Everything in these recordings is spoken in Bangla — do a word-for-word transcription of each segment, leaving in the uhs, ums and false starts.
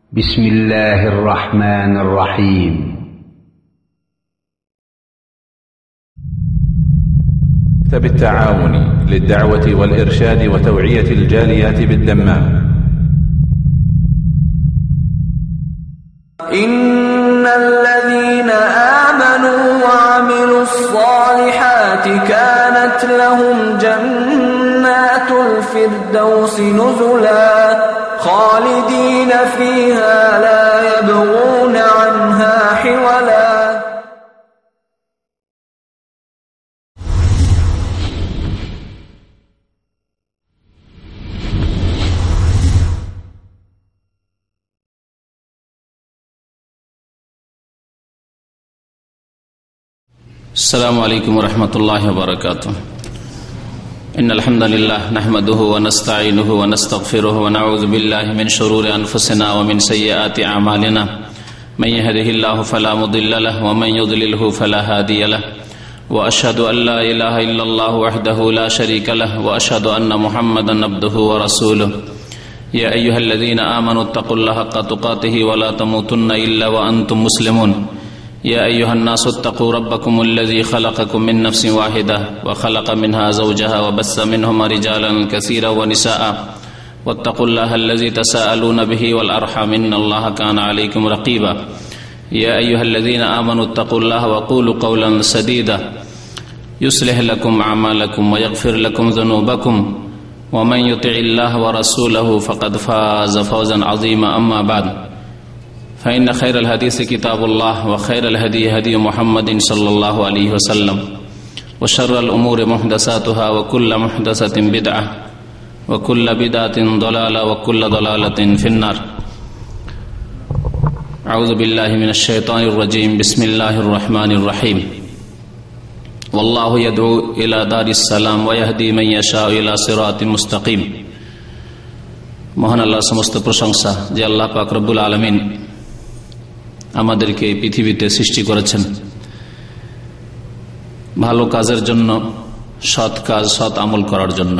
بسم الله الرحمن الرحيم مكتب التعاون للدعوة والإرشاد وتوعية الجاليات بالدمام. إن الذين آمنوا وعملوا الصالحات كانت لهم جنات الفردوس نزلا خالدين فيها لا يبغون عنها حولا. السلام عليكم ورحمة الله وبركاته. إن الحمد لله نحمده ونستعينه ونستغفره ونعوذ بالله من شرور أنفسنا ومن سيئات أعمالنا من يهده الله فلا مضل له ومن يضلله فلا هادي له وأشهد أن لا إله إلا الله وحده لا شريك له وأشهد أن محمدا عبده ورسوله. يا أيها الذين آمنوا اتقوا الله حق تقاته ولا تموتن إلا وأنتم مسلمون. يا أيها الناس اتقوا ربكم الذي خلقكم من نفس واحدة وخلق منها زوجها وبث منهما رجالا كثيرا ونساء واتقوا الله الذي تساءلون به والأرحام إن الله كان عليكم رقيبا. يا أيها الذين آمنوا اتقوا الله وقولوا قولا سديدا يصلح لكم أعمالكم ويغفر لكم ذنوبكم ومن يطع الله ورسوله فقد فاز فوزا عظيما. أما بعد فإن خير الحديث كتاب الله وخير الهدي هدي محمد صلى الله عليه وسلم وشر الأمور محدثاتها وكل محدثة بدعة وكل بدعة ضلالة وكل ضلالة في النار. أعوذ بالله من الشيطان الرجيم. بسم الله الرحمن الرحيم. والله يدعو إلى دار السلام ويهدي من يشاء إلى صراط مستقيم. মহান আল্লাহর সমস্ত প্রশংসা যে আল্লাহ পাক রব্বুল আলামিন আমাদেরকে পৃথিবীতে সৃষ্টি করেছেন ভালো কাজের জন্য, সৎ কাজ সৎ আমল করার জন্য।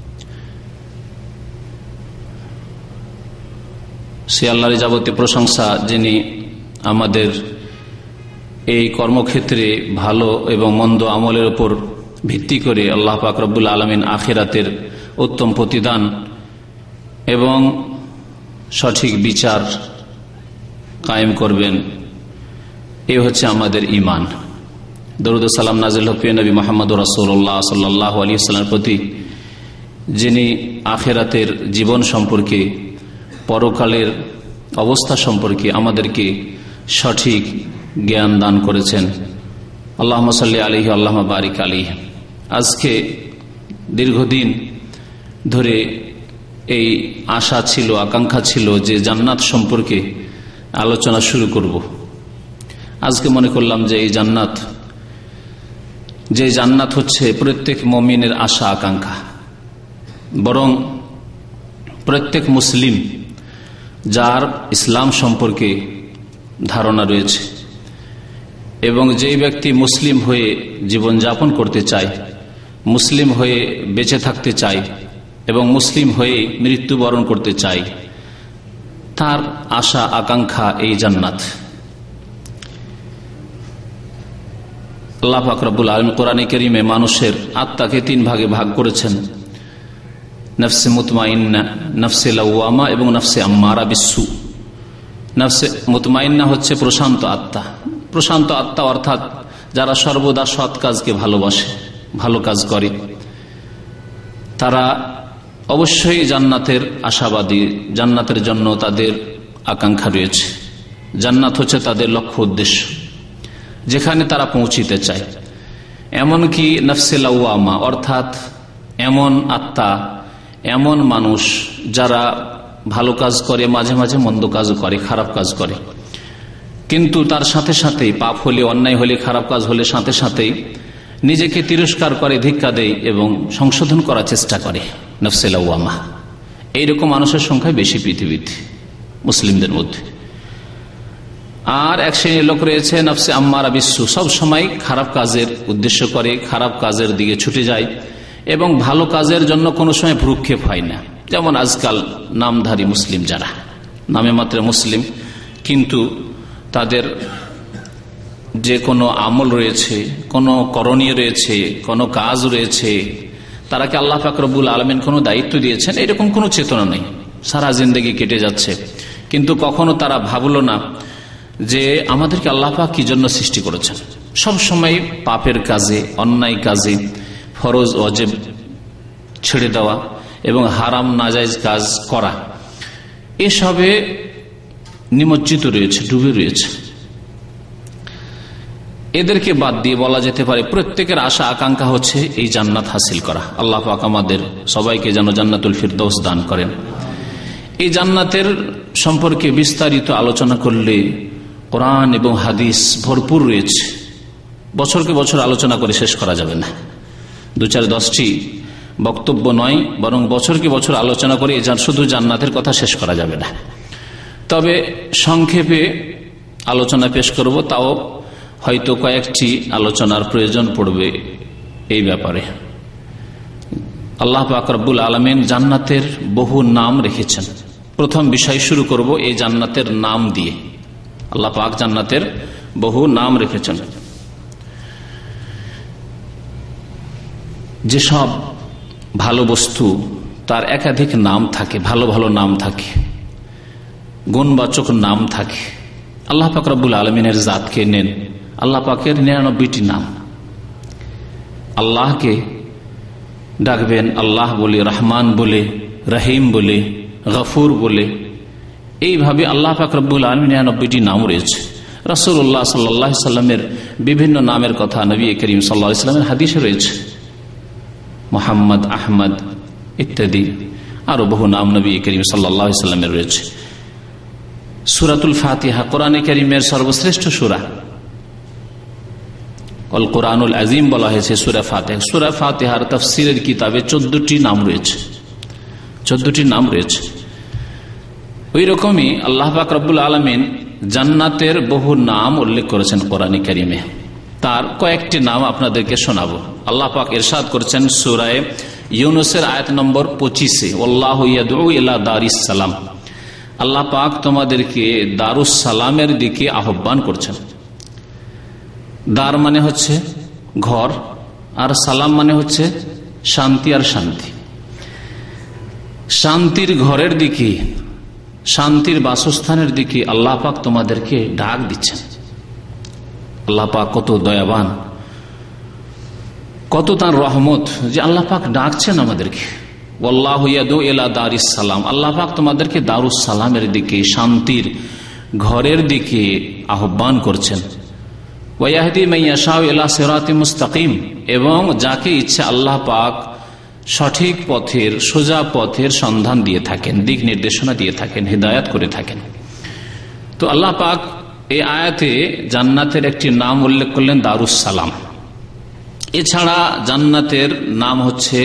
সে আল্লাহর যাবতীয় প্রশংসা যিনি আমাদের এই কর্মক্ষেত্রে ভালো এবং মন্দ আমলের উপর ভিত্তি করে আল্লাহ পাক রব্বুল আলামিন আখিরাতের উত্তম প্রতিদান এবং সঠিক বিচার কায়েম করবেন। এই হচ্ছে আমাদের ঈমান। দরুদ ও সালাম নাজিল হোক প্রিয় নবী মুহাম্মদ রাসূলুল্লাহ সাল্লাল্লাহু আলাইহি ওয়াসাল্লামের প্রতি, যিনি আখিরাতের জীবন সম্পর্কে, পরকালের অবস্থা সম্পর্কে আমাদেরকে সঠিক জ্ঞান দান করেছেন। আল্লাহুম্মা সাল্লি আলাইহি আল্লাহুম্মা বারিক আলাইহি। আজকে দীর্ঘদিন ধরে এই আশা ছিল, আকাঙ্ক্ষা ছিল যে জান্নাত সম্পর্কে আলোচনা শুরু করব। আজকে মনে করলাম যে এই জান্নাত, যে জান্নাত হচ্ছে প্রত্যেক মুমিনের আশা আকাঙ্ক্ষা, বরং প্রত্যেক মুসলিম যার ইসলাম সম্পর্কে ধারণা রয়েছে এবং যেই ব্যক্তি মুসলিম হয়ে জীবনযাপন করতে চায়, মুসলিম হয়ে বেঁচে থাকতে চায় এবং মুসলিম হয়ে মৃত্যুবরণ করতে চায়, তার আশা আকাঙ্ক্ষা এই জান্নাত। আল্লাহ পাক রব্বুল আলামিন কোরআনে কারীমে মানুষের আত্মাকে তিন ভাগে ভাগ করেছেন: নফসে মুতমাইন্না, নফসে লাওয়ামা এবং নফসে আম্মারা বিসসু। নফসে মুতমাইন্না হচ্ছে প্রশান্ত আত্মা। প্রশান্ত আত্মা অর্থাৎ যারা সর্বদা সৎ কাজকে ভালোবাসে, ভালো কাজ করে, তারা অবশ্যই জান্নাতের আশাবাদী, জান্নাতের জন্য তাদের আকাঙ্ক্ষা রয়েছে। জান্নাত হচ্ছে তাদের লক্ষ্য উদ্দেশ্য, যেখানে তারা পৌঁছিতে চায়। এমনকি নফসে লাওয়ামা অর্থাৎ এমন আত্মা, এমন মানুষ যারা ভালো কাজ করে, মাঝে মাঝে মন্দ কাজ করে, খারাপ কাজ করে, কিন্তু তার সাথে সাথে পাপ হলে, অন্যায় হলে, খারাপ কাজ হলে সাথে সাথেই নিজেকে তিরস্কার করে, ধিক্কা দেয় এবং সংশোধন করার চেষ্টা করে। নফসে লাওয়ামা এইরকম মানুষের সংখ্যা বেশি পৃথিবীতে, মুসলিমদের মধ্যে। আর এক শ্রেণীর লোক রয়েছে নফসে আম্মারা বিসসু, সব সময় খারাপ কাজের উদ্দেশ্য করে, খারাপ কাজের দিকে ছুটে যায় এবং ভালো কাজের জন্য কোনো সময় ভ্রুক্ষেপ হয় না। যেমন আজকাল নামধারী মুসলিম যারা, নামে মাত্র মুসলিম, কিন্তু তাদের যে কোনো আমল রয়েছে, কোনো করণীয় রয়েছে, কোনো কাজ রয়েছে, তারাকে আল্লাহ পাক রব্বুল আলামিন কোনো দায়িত্ব দিয়েছেন এরকম কোনো চেতনা নেই। সারা জিন্দেগি কেটে যাচ্ছে, কিন্তু কখনো তারা ভাবলো না যে আমাদেরকে আল্লাহ পাক কি জন্য সৃষ্টি করেছেন। সব সময় পাপের কাজে, অন্যায় কাজে, ফরজ ওয়াজিব ছেড়ে দেওয়া এবং হারাম নাজায়েজ কাজ করা, এসবে নিমজ্জিত রয়েছে, ডুবে রয়েছে। এদেরকে বাদ দিয়ে বলা যেতে পারে প্রত্যেকের আশা আকাঙ্ক্ষা হচ্ছে এই জান্নাত হাসিল করা। আল্লাহ পাক আমাদের সবাইকে যেন জান্নাতুল ফিরদৌস দান করেন। এই জান্নাতের সম্পর্কে বিস্তারিত আলোচনা করলে কোরআন এবং হাদিস ভরপুর রয়েছে, বছরকে বছর আলোচনা করে শেষ করা যাবে না। দু চার দশটি বক্তব্য নয়, বরং বছরকে বছর আলোচনা করে শুধু জান্নাতের কথা শেষ করা যাবে না। তবে সংক্ষেপে আলোচনা পেশ করব, তাও হয়তো কয়েকটি আলোচনার প্রয়োজন পড়বে এই ব্যাপারে। আল্লাহ পাক রব্বুল আলামিন জান্নাতের বহু নাম রেখেছেন। প্রথম বিষয় শুরু করব এই জান্নাতের নাম দিয়ে। আল্লাহ পাক জান্নাতের বহু নাম রেখেছেন। যেসব ভালো বস্তু তার একাধিক নাম থাকে, ভালো ভালো নাম থাকে, গুণবাচক নাম থাকে। আল্লাহ পাক রব্বুল আলামিনের জাতকে নেন, আল্লাহ পাকের নিরানব্বইটি নাম। আল্লাহকে ডাকবেন আল্লাহ বলে, রহমান বলে, রহিম বলে, গফুর বলে, এইভাবে আল্লাহ পাক রব্বুল আলামিনের নিরানব্বইটি নাম রয়েছে। রাসূলুল্লাহ সাল্লাল্লাহু আলাইহি সাল্লামের বিভিন্ন নামের কথা নবী করিম সাল্লাল্লাহু আলাইহি সাল্লামের হাদিসে রয়েছে। মোহাম্মদ, আহমদ ইত্যাদি আরো বহু নাম নবী করিম সাল্লাল্লাহু আলাইহি সাল্লামের রয়েছে। সূরাতুল ফাতিহা কোরআনে কারীমের সর্বশ্রেষ্ঠ সূরা, অল কোরআনুল আজিম বলা হয়েছে সূরা ফাতিহা। সূরা ফাতিহার তাফসীরের কিতাবে চোদ্দটি নাম রয়েছে, চোদ্দটি নাম রয়েছে। ওই রকমই আল্লাহ পাক রব্বুল আলামিন জান্নাতের বহু নাম উল্লেখ করেছেন কোরআনে কারীমে। তার কয়েকটি নাম আপনাদেরকে শোনাবো। আল্লাহ পাক ইরশাদ করেছেন সূরা ইউনূসের আয়াত নম্বর পঁচিশে, আল্লাহু ইয়াদউ ইলা দারিস সালাম। আল্লাহ পাক তোমাদেরকে দারুস সালামের দিকে আহ্বান করছেন। দার মানে হচ্ছে ঘর, আর সালাম মানে হচ্ছে শান্তি আর শান্তি। শান্তির ঘরের দিকে, শান্তির বাসস্থানের দিকে আল্লাহ পাক তোমাদেরকে ডাক দিচ্ছেন। আল্লাহ পাক কত দয়াবান, কত তার রহমত যে আল্লাহ পাক ডাকছেন আমাদেরকে। আল্লাহু ইয়াদউ ইলা দারিস সালাম, আল্লাহ পাক তোমাদেরকে দারুস সালামের দিকে, শান্তির ঘরের দিকে আহ্বান করছেন। ওয়াহদি মান ইয়াশাউ ইলা সিরাতিম মুস্তাকিম, এবং যাকে ইচ্ছা আল্লাহ পাক সঠিক পথের, সোজা পথের সন্ধান দিয়ে থাকেন, দিক নির্দেশনা দিয়ে থাকেন, হিদায়াত করে থাকেন। তো আল্লাহ পাক এই আয়াতে জান্নাতের একটি নাম উল্লেখ করলেন, দারুস সালাম। এছাড়া জান্নাতের নাম হচ্ছে,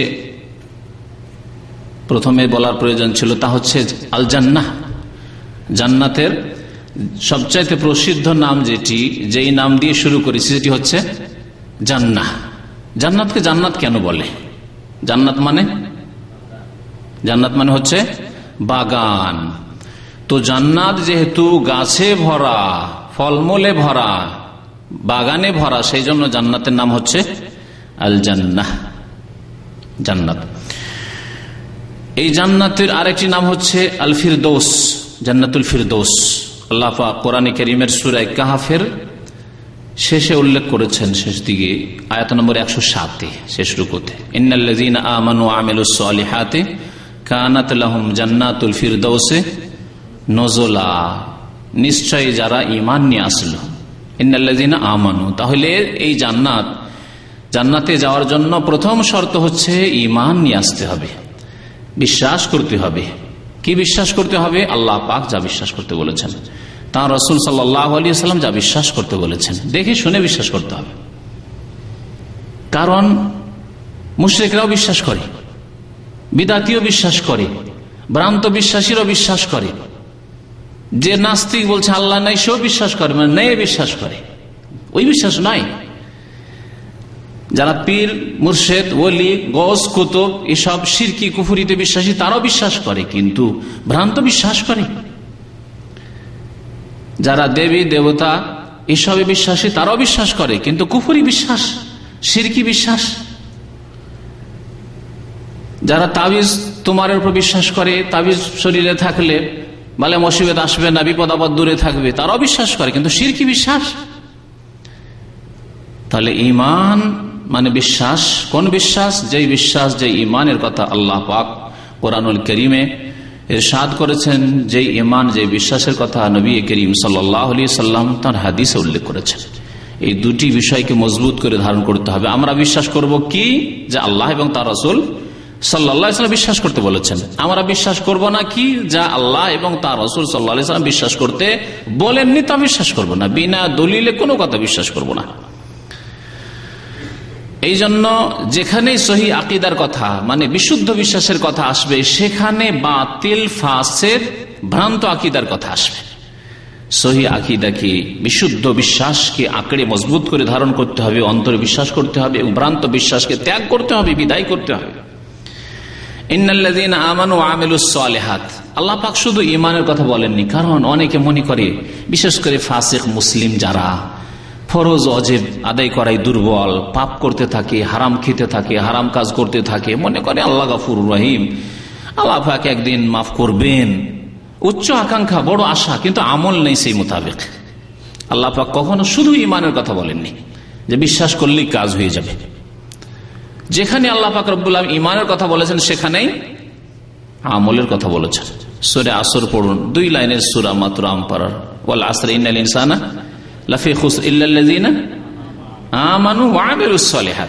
প্রথমে বলার প্রয়োজন ছিল, তা হচ্ছে আল জান্নাহ। জান্নাতের সবচাইতে প্রসিদ্ধ নাম যেটি, যেই নাম দিয়ে শুরু করেছি, সেটি হচ্ছে জান্নাহ। জান্নাতকে জান্নাত কেন বলে? জান্নাত মানে, জান্নাত মানে হচ্ছে বাগান। তো জান্নাত যেহেতু গাছে ভরা, ফলমূলে ভরা, বাগানে ভরা, সেই জন্য জান্নাতের নাম হচ্ছে আল জান্নাহ, জান্নাত। এই জান্নাতের আরেকটি নাম হচ্ছে আল ফিরদৌস, জান্নাতুল ফিরদৌস। আল্লাহ পাক কোরআনে কারীমের সূরা কাহফের শেষে উল্লেখ করেছেন, শেষ দিকে আয়াত নম্বর একশো সাতে, শেষ রুকুতে, ইন্নাল্লাযীনা আমানু ওয়া আমিলুস সালিহাতি কানাত লাহুম জান্নাতুল ফিরদৌসে নজলা। নিশ্চয়ই যারা ঈমান নিয়ে আসলো, ইন্নাল্লাযীনা আমানু, তাহলে এই জান্নাত, জান্নাতে যাওয়ার জন্য প্রথম শর্ত হচ্ছে ঈমান নিয়ে আসতে হবে, বিশ্বাস করতে হবে। কি বিশ্বাস করতে হবে? আল্লাহ পাক যা বিশ্বাস করতে বলেছেন, তাঁর রাসূল সাল্লাল্লাহু আলাইহি ওয়াসাল্লাম যা বিশ্বাস করতে বলেছেন, দেখে শুনে বিশ্বাস করতে হবে। কারণ মুশরিকরাও বিশ্বাস করে, বিদাতীয় বিশ্বাস করে, ভ্রান্ত বিশ্বাসীরাও বিশ্বাস করে। যে নাস্তিক বলছে আল্লাহ নাই, সেও বিশ্বাস করে, মানে নেই বিশ্বাস করে, ওই বিশ্বাস নাই। যারা পীর, মুর্শেদ, ওলি, গৌস, কুতুব, এসব শিরকি কুফরিতে বিশ্বাসী, তারাও বিশ্বাস করে, কিন্তু ভ্রান্ত বিশ্বাস করে। যারা দেবী দেবতা এসবে বিশ্বাসী তারাও বিশ্বাস করে, কিন্তু কুফরি বিশ্বাস, শিরকি বিশ্বাস। যারা তাবিজ তোমার উপর বিশ্বাস করে, তাবিজ শরীরে থাকলে বলে মুসিবত আসবে না, বিপদ আপদ দূরে থাকবে, তারাও বিশ্বাস করে, কিন্তু শিরকি বিশ্বাস। তাহলে ঈমান মানে বিশ্বাস। কোন বিশ্বাস? যেই বিশ্বাস, যে ঈমানের কথা আল্লাহ পাক কোরআনুল কারীমে ইরশাদ করেছেন, যে ঈমান, যে বিশ্বাসের কথা নবী করিম সাল্লাল্লাহু আলাইহি সাল্লাম তার হাদিসে উল্লেখ করেছেন। এই দুটি বিষয়কে মজবুত করে ধারণ করতে হবে। আমরা বিশ্বাস করব কি? যে আল্লাহ এবং তার রাসূল সাল্লাল্লাহু আলাইহি সাল্লাম বিশ্বাস করতে বলেছেন। আমরা বিশ্বাস করব না কি? যা আল্লাহ এবং তার রাসূল সাল্লাল্লাহু আলাইহি সাল্লাম বিশ্বাস করতে বলেননি তা বিশ্বাস করব না। বিনা দলিলে কোনো কথা বিশ্বাস করব না। এই জন্য যেখানেই সহি আকীদার কথা, মানে বিশুদ্ধ বিশ্বাসের কথা আসবে, সেখানে বাতিল, ফাসেদ, ভ্রান্ত আকীদার কথা আসবে। সহি আকীদাকে, বিশুদ্ধ বিশ্বাসকে আঁকড়ে মজবুত করে ধারণ করতে হবে, অন্তরে বিশ্বাস করতে হবে এবং ভ্রান্ত বিশ্বাসকে ত্যাগ করতে হবে, বিদায় করতে হবে। ইন্নাল্লাযীনা আমানু ওয়া আমিলুস সালিহাত, আল্লাহ পাক শুধু ঈমানের কথা বলেননি, কারণ অনেকে মনে করে, বিশেষ করে ফাসিক মুসলিম যারা ফরজ অজেব আদায় করাই দুর্বল, পাপ করতে থাকে, হারাম খেতে থাকে, হারাম কাজ করতে থাকে, মনে করে আল্লাহ গফুরুর রহিম, আল্লাহ পাক একদিন মাফ করবেন, উচ্চ আকাঙ্ক্ষা, বড় আশা, কিন্তু আমল নেই সেই মোতাবেক। আল্লাহ পাক কখনো শুধু ঈমানের কথা বলেননি যে বিশ্বাস করলেই কাজ হয়ে যাবে। যেখানে আল্লাহ পাক রব্বুল আলামিন ঈমানের কথা বলেছেন, সেখানেই আমলের কথা বলেছেন। সূরা আসর পড়ুন, দুই লাইনের সূরা মাত্র আম পারার, ওয়াল আসর ইন্নাল ইনসানা লাফি খুসর ইল্লাল্লাযীনা আমানু ওয়া আমিলুস সালিহাত।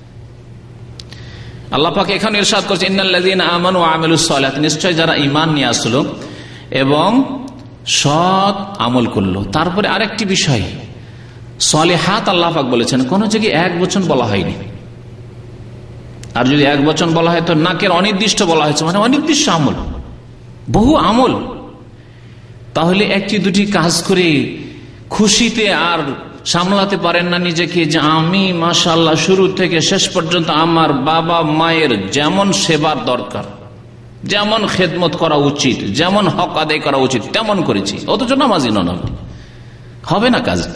আল্লাহ পাক এখানে ইরশাদ করেছেন ইন্নাল্লাযীনা আমানু ওয়া আমিলুস সালিহাত, নিশ্চয় যারা ঈমান নিয়ে আসলো এবং সৎ আমল করলো। তারপরে আরেকটি বিষয়, সালিহাত আল্লাহ পাক বলেছেন, কোন জায়গায় এক বচন বলা হয়নি। আর যদি এক বচন বলা হয় তো নাকের অনির্দিষ্ট বলা হয়েছে, মানে অনির্দিষ্ট আমল, বহু আমল। তাহলে একটি দুটি কাজ করে খুশিতে আর সামলাতে পারেন না নিজেকে, যে আমি মাশাআল্লাহ শুরু থেকে শেষ পর্যন্ত আমার বাবা মায়ের যেমন সেবার দরকার, যেমন খেদমত করা উচিত, যেমন হক আদায় করা উচিত, তেমন করেছি, অথচ নামাজি নন আপনি, হবে না কাজ।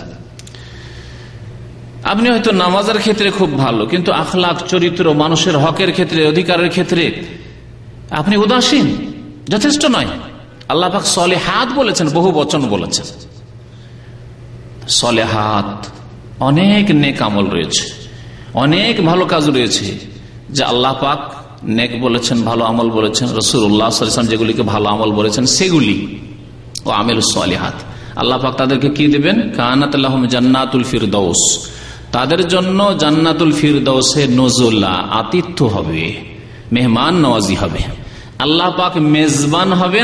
আপনি হয়তো নামাজের ক্ষেত্রে খুব ভালো, কিন্তু আখলাক, চরিত্র, মানুষের হকের ক্ষেত্রে, অধিকারের ক্ষেত্রে আপনি উদাসীন, যথেষ্ট নয়। আল্লাহ পাক সলিহাত বলেছেন, বহু বচন বলেছেন। সলিহাত অনেক নেক আমল রয়েছে, অনেক ভালো কাজ রয়েছে, যে আল্লাহ পাক নেক বলেছেন, ভালো আমল বলেছেন। রাসূলুল্লাহ সাল্লাল্লাহু আলাইহি ওয়াসাল্লাম যেগুলিকে ভালো আমল বলেছেন, সেগুলি ও আমিলুস সালিহাত। আল্লাহ পাক তাদেরকে কি দিবেন? কানাত লাহুম জান্নাতুল ফিরদাউস, তাদের জন্য জান্নাতুল ফিরদাউসে নজুলা, আতিথ্য হবে, মেহমান নওয়াজি হবে। আল্লাহ পাক মেজবান হবেন,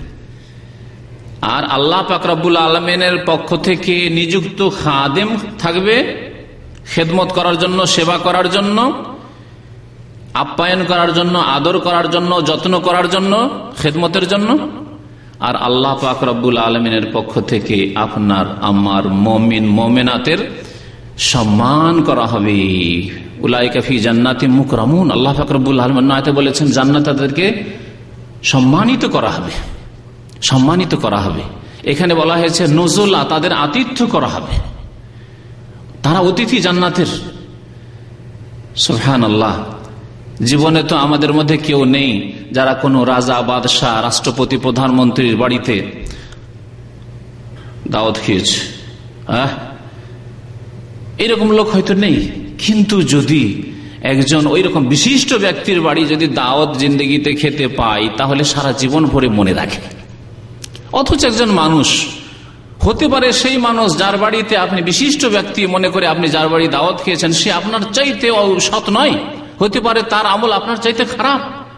আর আল্লাহ পাক রব্বুল আলামিনের পক্ষ থেকে নিযুক্ত খাদেম থাকবে খেদমত করার জন্য, সেবা করার জন্য, আপ্যায়ন করার জন্য, আদর করার জন্য, যত্ন করার জন্য, খেদমতের জন্য। আর আল্লাহ পাক রব্বুল আলামিনের পক্ষ থেকে আপনার আমার মুমিন মুমিনাতের সম্মান করা হবে। উলাইকা ফি জান্নাতিন মুকরামুন, আল্লাহ পাক রব্বুল আলামিন আয়াতে বলেছেন জান্নাতে তাদেরকে সম্মানিত করা হবে, সম্মানিত করা হবে। এখানে বলা হয়েছে নজুলা, তাদের আতিথ্য করা হবে, তারা অতিথি জান্নাতের। সুবহানাল্লাহ। জীবনে তো আমাদের মধ্যে কেউ নেই যারা কোনো রাজা, বাদশাহ, রাষ্ট্রপতি, প্রধানমন্ত্রীর বাড়িতে দাওয়াত খেয়েছে, আহ এরকম লোক হয়তো নেই। কিন্তু যদি একজন ওই রকম বিশিষ্ট ব্যক্তির বাড়ি যদি দাওয়াত জিন্দেগিতে খেতে পাই, তাহলে সারা জীবন ভরে মনে রাখে। অথচ একজন মানুষ হতে পারে, সেই মানুষ যার বাড়িতে আপনি বিশিষ্ট ব্যক্তি মনে করে আপনি যার বাড়ি দাওয়াত খেয়েছেন, সে আপনার চাইতে সৎ নয়, হতে পারে তার আমল আপনার চাইতে খারাপ,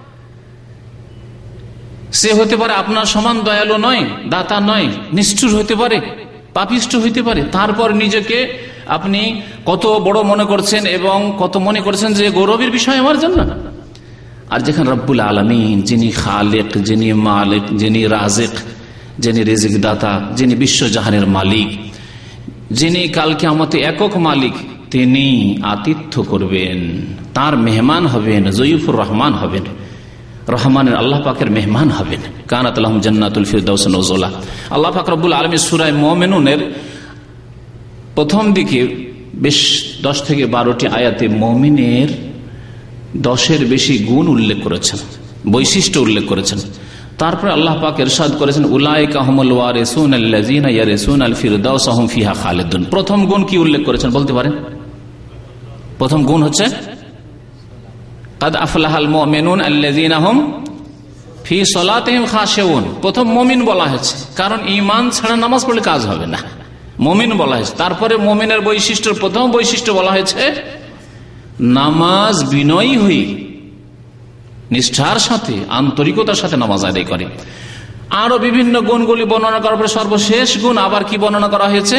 সে হতে পারে আপনার সমান দয়ালু নয়, দাতা নয়, নিষ্ঠুর হতে পারে, পাপিষ্ট হইতে পারে। তারপর নিজেকে আপনি কত বড় মনে করছেন এবং কত মনে করছেন যে গৌরবের বিষয় আমার জন্য। আর যেখানে রব্বুল আলামিন, যিনি খালেক, যিনি মালিক, যিনি রাজেক, যিনি রিজিক দাতা, যিনি বিশ্বজাহানের মালিক, যিনি কাল কিয়ামতে একক মালিক, তিনি আতিথ্য করবেন, তার মেহমান হবেন, জয়ীফুর রহমান হবেন। রহমানের আল্লাহ পাকের মেহমান হবেন। কানাত লাহুম জান্নাতুল ফিরদাউস নুজুলা। আল্লাহ পাক রব্বুল আলামিন সূরা মুমিনুনের প্রথম দিকে বেশ দশ থেকে বারোটি আয়াতে মুমিনের দশের বেশি গুণ উল্লেখ করেছেন, বৈশিষ্ট্য উল্লেখ করেছেন। তারপরে আল্লাহ পাক ইরশাদ করেছেন উলাইকা হুমুল ওয়ারিসুন আল্লাযীনা ইয়ারিসুনাল ফিরদাউস হুম ফিহা খালিদুন। প্রথম গুণ কি উল্লেখ করেছেন বলতে পারেন? প্রথম গুণ হচ্ছে কাদ আফলাহাল মুমিনুন আল্লাযীনা হুম ফি সালাতিহিম খাশিউন। প্রথম মুমিন বলা হয়েছে, কারণ ঈমান ছাড়া নামাজ পড়লে কাজ হবে না, মুমিন বলা হয়েছে। তারপরে মুমিনের বৈশিষ্ট্যের প্রথম বৈশিষ্ট্য বলা হয়েছে নামাজ বিনয়ী হই, নিষ্ঠার সাথে আন্তরিকতার সাথে নামাজ আদায় করে। আরো বিভিন্ন গুণগুলি বর্ণনা করার পরে সর্বশেষ গুণ আবার কি বর্ণনা করা হয়েছে?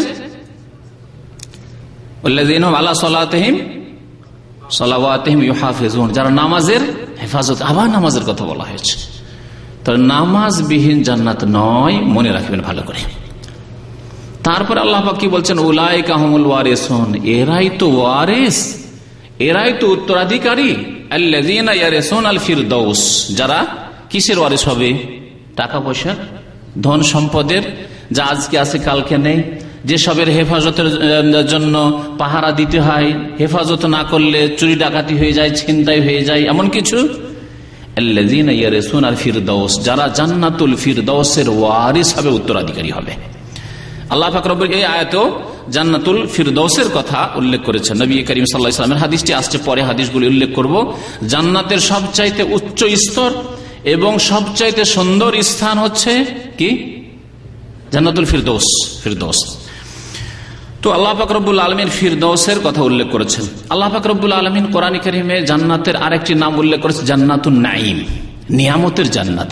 আল্লাযীনা আলা সালাতিহিম সালাওয়াতিহিম ইউহাফিজুন, যারা নামাজের হেফাজত, আবার নামাজের কথা বলা হয়েছে। তাহলে নামাজবিহীন জান্নাত নয়, মনে রাখবেন ভালো করে। তারপর আল্লাহ পাক কি বলছেন? উলাইকা হুমুল ওয়ারিসুন, এরাই তো ওয়ারিস, এরাই তো উত্তরাধিকারী। আল্লাযীনা ইয়ারিসুনাল ফিরদাউস, যারা কিসের ওয়ারিস হবে? টাকা পয়সা, ধন সম্পদের, যা আজকে আছে কালকে নেই, যেসবের হেফাজতের জন্য পাহারা দিতে হয়, হেফাজত না করলে চুরি ডাকাতি হয়ে যায়, ছিনতাই হয়ে যায়, এমন কিছু। আল্লাযীনা ইয়ারিসুনাল ফিরদাউস, যারা জান্নাতুল ফিরদাউসের ওয়ারিস হবে, উত্তরাধিকারী হবে। আল্লাহ পাক রব্বুল এই আয়াতেও জান্নাতুল ফিরদাউসের কথা উল্লেখ করেছেন। নবী করিম সাল্লাল্লাহু আলাইহি ওয়াসাল্লামের হাদিসটি আসছে, পরে হাদিসগুলি উল্লেখ করব। জান্নাতের সবচাইতে উচ্চ স্তর এবং সবচাইতে সুন্দর স্থান হচ্ছে কি? জান্নাতুল ফিরদাউস। ফিরদাউস তো আল্লাহ পাক রব্বুল আলামিন ফিরদাউসের কথা উল্লেখ করেছেন। আল্লাহ পাক রব্বুল আলামিন কোরআন কারীমে জান্নাতের আরেকটি নাম উল্লেখ করেছে, জান্নাতুন নাঈম, নিয়ামতের জান্নাত,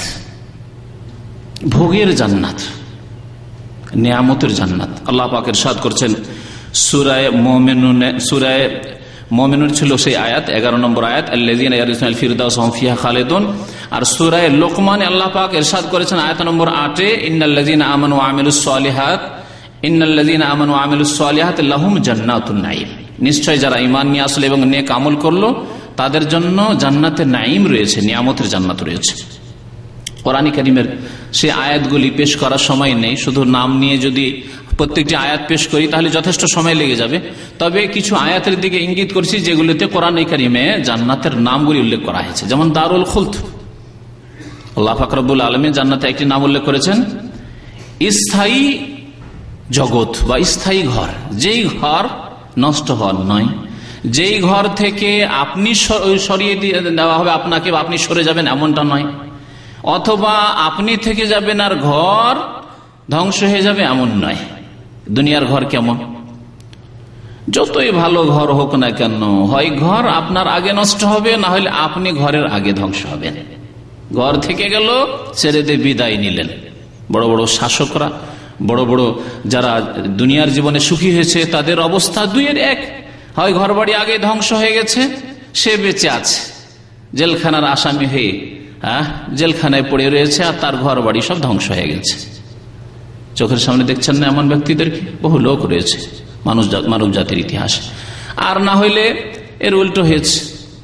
ভোগের জান্নাত, নিয়ামতের জান্নাত। আল্লাহ পাক ইরশাদ করছেন সূরা মুমিনুন, সূরা মুমিনুন ছিল সেই আয়াত, এগারো নম্বর আয়াত, আল্লাযীনা ইয়ারিসুনাল ফিরদাউস হুম ফিহা খালিদুন। আর সূরা লোকমানে আল্লাহ পাক ইরশাদ করেছেন আয়াত নম্বর আটে, ইন্নাল্লাযীনা আমানু ওয়া আমিলুস সালিহাত ইন্নাল্লাযীনা আমানু ওয়া আমিলুস সালিহাত লাহুম জান্নাতুন নাঈম, নিশ্চয় যারা ঈমান নিয়ে আসলো এবং নেক আমল করলো তাদের জন্য জান্নাতের নাঈম রয়েছে, নিয়ামতের জান্নাত রয়েছে। কোরআন কারীমের সেই আয়াতগুলি পেশ করার সময় নেই, শুধু নাম নিয়ে যদি প্রত্যেকটি আয়াত পেশ করি তাহলে যথেষ্ট সময় লেগে যাবে। তবে কিছু আয়াতের দিকে ইঙ্গিত করছি যেগুলিতে কোরআন কারীমে জান্নাতের নামগুলি উল্লেখ করা হয়েছে, যেমন দারুল খুলদ। আল্লাহ পাক রব্বুল আলামিন জান্নাতে একটি নাম উল্লেখ করেছেন স্থায়ী জগৎ বা স্থায়ী ঘর, যেই ঘর নষ্ট হওয়ার নয়, যেই ঘর থেকে আপনি সরিয়ে দেওয়া হবে আপনাকে, আপনি সরে যাবেন এমনটা নয়, অথবা আপনি থেকে যাবেন আর ঘর ধ্বংস হয়ে যাবে এমন নয়। দুনিয়ার ঘর কেমন? যতই ভালো ঘর হোক না কেন, হয় ঘর আপনার আগে নষ্ট হবে, না হলে আপনি ঘরের আগে ধ্বংস হবেন। ঘর থেকে গেল, ছেড়ে দিয়ে বিদায় নিলেন। বড় বড় শাসকরা, বড় বড় যারা দুনিয়ার জীবনে সুখী হয়েছে, তাদের অবস্থা দুইয়ের এক, হয় ঘর বাড়ি আগে ধ্বংস হয়ে গেছে, সে বেঁচে আছে জেলখানার আসামি হয়ে, হ্যাঁ জেলখানায় পড়ে রয়েছে, আর তার ঘর বাড়ি সব ধ্বংস হয়ে গেছে। চোখের সামনে দেখছেন না এমন ব্যক্তিদের? বহু লোক রয়েছে মানুষ মানব জাতির ইতিহাসে। আর না হইলে এর উল্টো হয়েছে,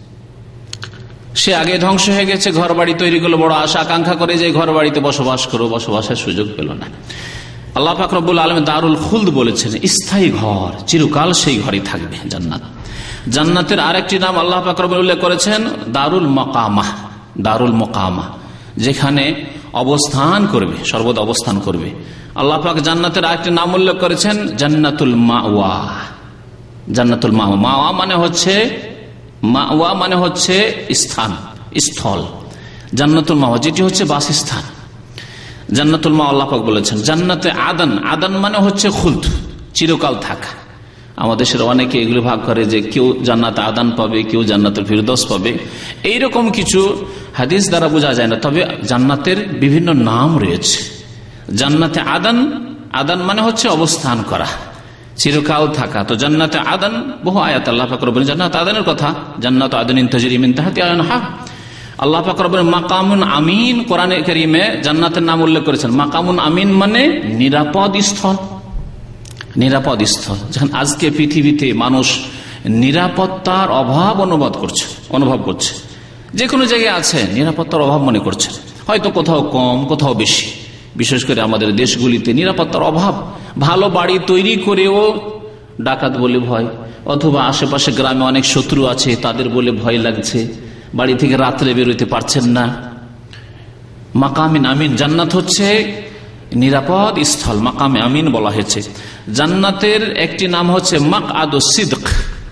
সে আগে ধ্বংস হয়ে গেছে, ঘর বাড়ি তৈরি করলো, বড় আশা আকাঙ্ক্ষা করে যে ঘর বাড়িতে বসবাস করো, বসবাসের সুযোগ পেল না। আল্লাহ পাক রব্বুল আলামিন দারুল খুলদ বলেছেন, স্থায়ী ঘর, চিরকাল সেই ঘরই থাকবে জান্নাত। জান্নাতের আরেকটি নাম আল্লাহ পাক রব্বুল উল্লেখ করেছেন দারুল মাকামা, দারুল মাকামা, যেখানে অবস্থান করবে, সর্বদা অবস্থান করবে। আল্লাহ পাক জান্নাতের আরেকটি নাম উল্লেখ করেছেন জান্নাতুল মাওয়া। জান্নাতুল মাওয়া, মাওয়া মানে হচ্ছে, মাওয়া মানে হচ্ছে স্থান, স্থল। জান্নাতুল মাওয়া যেটি হচ্ছে বাসস্থান, জান্নাতুল মাওয়া আল্লাহ পাক বলেছেন। জান্নাতে আদান, আদান মানে হচ্ছে খুলদ, চিরকাল থাকা। আমাদের দেশের অনেকে এগুলো ভাগ করে যে কেউ জান্নাতে আদান পাবে, কেউ জান্নাতুল ফিরদৌস পাবে, এইরকম কিছু হাদিস দ্বারা বোঝা যায় না। তবে জান্নাতের বিভিন্ন নাম রয়েছে। জান্নাতে আদান, আদান মানে হচ্ছে অবস্থান করা, চিরকাল থাকা। তো জান্নাতে আদান বহু আয়াত আল্লাহ পাক রব্বুল জান্নাত আদানের কথা, জান্নাত আদানিন তাজরি মিন তাহতিহা আল-আনহার। আল্লাহ পাক রব্বুল মাকামুন আমিন কোরআনে কারীমে জান্নাতের নাম উল্লেখ করেছেন। মাকামুন আমিন মানে নিরাপদ স্থল, নিরাপদ স্থল। যখন আজকে পৃথিবীতে মানুষ নিরাপত্তার অভাব অনুভব করছে, অনুভব করছে যে কোনো জায়গায় আছে, নিরাপত্তার অভাব মনে করছেন, হয়তো কোথাও কম কোথাও বেশি। বিশেষ করে আমাদের দেশগুলিতে নিরাপত্তার অভাব। ভালো বাড়ি তৈরি করেও ডাকাত বলে ভয়, অথবা আশেপাশে গ্রামে অনেক শত্রু আছে তাদের বলে ভয় লাগছে, বাড়ি থেকে রাত্রে বেরোতে পারছেন না। মাকামিন আমিন, জান্নাত হচ্ছে নিরাপদ স্থল, মাকামে আমিন বলা হয়েছে। জান্নাতের একটি নাম হচ্ছে মাকআদু সিদক,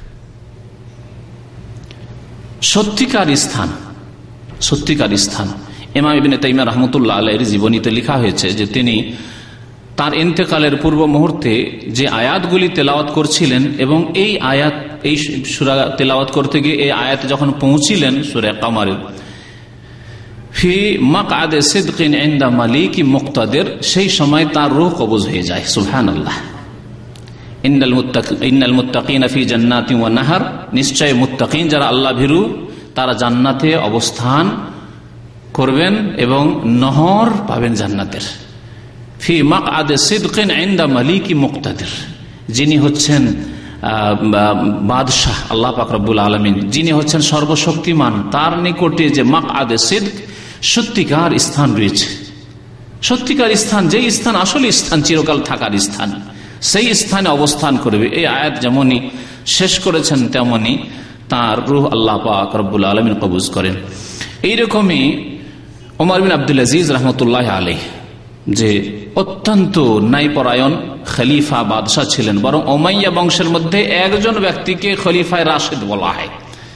সত্যিকার স্থান, সত্যিকার স্থান। ইমাম ইবনে তাইমিয়া রাহমাতুল্লাহ আলাইহির জীবনীতে লেখা হয়েছে যে তিনি তার ইন্তেকালের পূর্ব মুহূর্তে যে আয়াতগুলি তেলাওয়াত করছিলেন, এবং এই আয়াত, এই সূরা তেলাওয়াত করতে গিয়ে এই আয়াত যখন পৌঁছিলেন সূরা কামারের, ফি মাকআদে সিদকিন ইনদা মালিকি মুক্তাদির, সেই সময় তার রূহ কবজ হয়ে যায়। সুবহানাল্লাহ। ইন্নাল মুত্তাকিন ইন্নাল মুত্তাকিনা ফি জান্নাতিন ওয়া নাহার, নিশ্চয় মুত্তাকিন যারা আল্লাহ ভীরু তারা জান্নাতে অবস্থান করবেন এবং নহর পাবেন জান্নাতের। ফি মাকআদে সিদকিন ইনদা মালিকি মুক্তাদির, যিনি হচ্ছেন বাদশাহ আল্লাহ পাক রব্বুল আলামিন, যিনি হচ্ছেন সর্বশক্তিমান, তার নিকটে যে মাকআদে সিদক, সত্যিকার স্থান রয়েছে। সত্যিকার স্থান, যেই স্থান আসলে স্থান, চিরকাল থাকার স্থান, সেই স্থানে অবস্থান করবে। এই আয়াত যেমনই শেষ করেছেন তেমনি তার রূহ আল্লাহ পাক রব্বুল আলামিন কবজ করেন। এইরকমই ওমর বিন আব্দুল আজিজ রহমতুল্লাহ আলাইহি, যে অত্যন্ত ন্যায়পরায়ণ খলিফা বাদশাহ ছিলেন, বরং উমাইয়া বংশের মধ্যে একজন ব্যক্তিকে খলিফায়ে রাশিদ বলা হয়।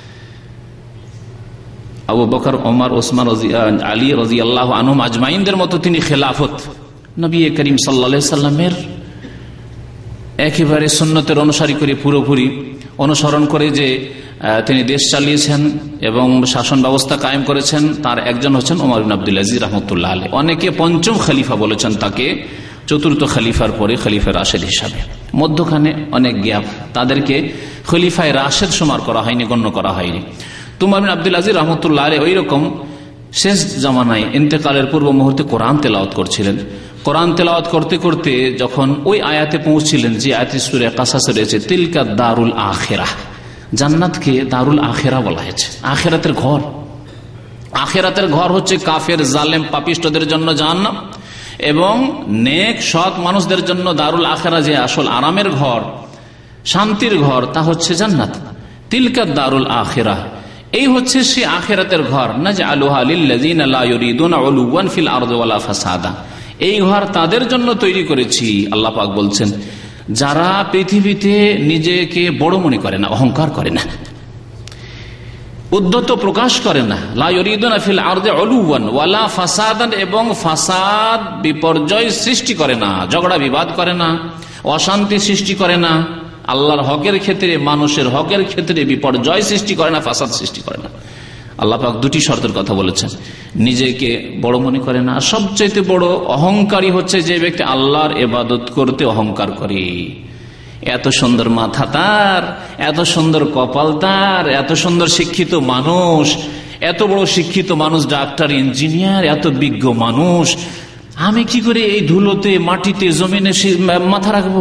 আবু বকর, ওমর, ওসমান, আলী রাদিয়াল্লাহু আনহুম আজমাইনদের মতো তিনি খেলাফত, নবী করিম সাল্লাল্লাহু আলাইহি সাল্লামের একেবারে সুন্নতের অনুসারী করে, পুরোপুরি অনুসরণ করে যে তিনি দেশ চালিয়েছেন এবং শাসন ব্যবস্থা কায়েম করেছেন, তার একজন হচ্ছেন ওমর বিন আব্দুল আজিজ রাহমাতুল্লাহ আলাইহি। অনেকে পঞ্চম খলিফা বলেছেন তাকে, চতুর্থ খলিফার পরে খলিফা রাশেদ হিসাবে। মধ্যখানে অনেক গ্যাপ, তাদেরকে খলিফায়ে রাশেদ শুমার করা হয়নি, গণ্য করা হয়নি। ওমর বিন আব্দুল আজিজ রাহমাতুল্লাহ আলাইহি ওই রকম শেষ জামানায় ইন্তেকালের পূর্ব মুহূর্তে কোরআন তেলাওয়াত করছিলেন। কোরআন তেলাওয়াত করতে করতে যখন ওই আয়াতে পৌঁছছিলেন যে আয়াতে সূরা কাসাসে রয়েছে, তিলকা দারুল আখিরাহ, জান্নাতকে দারুল আখিরা বলা হয়েছে, আখিরাতের ঘর। আখিরাতের ঘর হচ্ছে কাফের, জালেম, পাপিষ্ঠদের জন্য জাহান্নাম, এবং নেক সৎ মানুষদের জন্য দারুল আখিরা, যে আসল আরামের ঘর, শান্তির ঘর, তা হচ্ছে জান্নাত। তিলকা দারুল আখিরা, এই হচ্ছে সে আখিরাতের ঘর। নাজআলুহা লিল্লাযিনা লা ইউরিদুনা উলুওয়ান ফিল আরদি ওয়ালা ফাসাদা, এই ঘর তাদের জন্য তৈরি করেছি, আল্লাহ পাক বলছেন, যারা পৃথিবীতে নিজেকে বড় মনে করে না, অহংকার করে না, উদ্ধত প্রকাশ করে না, লা ইউরিদুনা ফিল আরদি উলুওয়ান ওয়ালা ফাসাদান, এবং ফাসাদ বিপর্যয় সৃষ্টি করে না, ঝগড়া বিবাদ করে না, অশান্তি সৃষ্টি করে না, আল্লাহর হকের ক্ষেত্রে, মানুষের হকের ক্ষেত্রে বিপর্যয় সৃষ্টি করে না, ফাসাদ সৃষ্টি করে না। আল্লাহ পাক দুটি শর্তের কথা বলেছেন, নিজেকে বড় মনে করে না, আর সবচেয়ে বড় অহংকারী হচ্ছে যে ব্যক্তি আল্লাহর ইবাদত করতে অহংকার করে। এত সুন্দর মাথা তার, এত সুন্দর কপাল তার, এত সুন্দর শিক্ষিত মানুষ, এত বড় শিক্ষিত মানুষ, ডাক্তার, ইঞ্জিনিয়ার, এত বিজ্ঞ মানুষ, আমি কি করে এই ধুলোতে, মাটিতে, জমিনে মাথা রাখবো?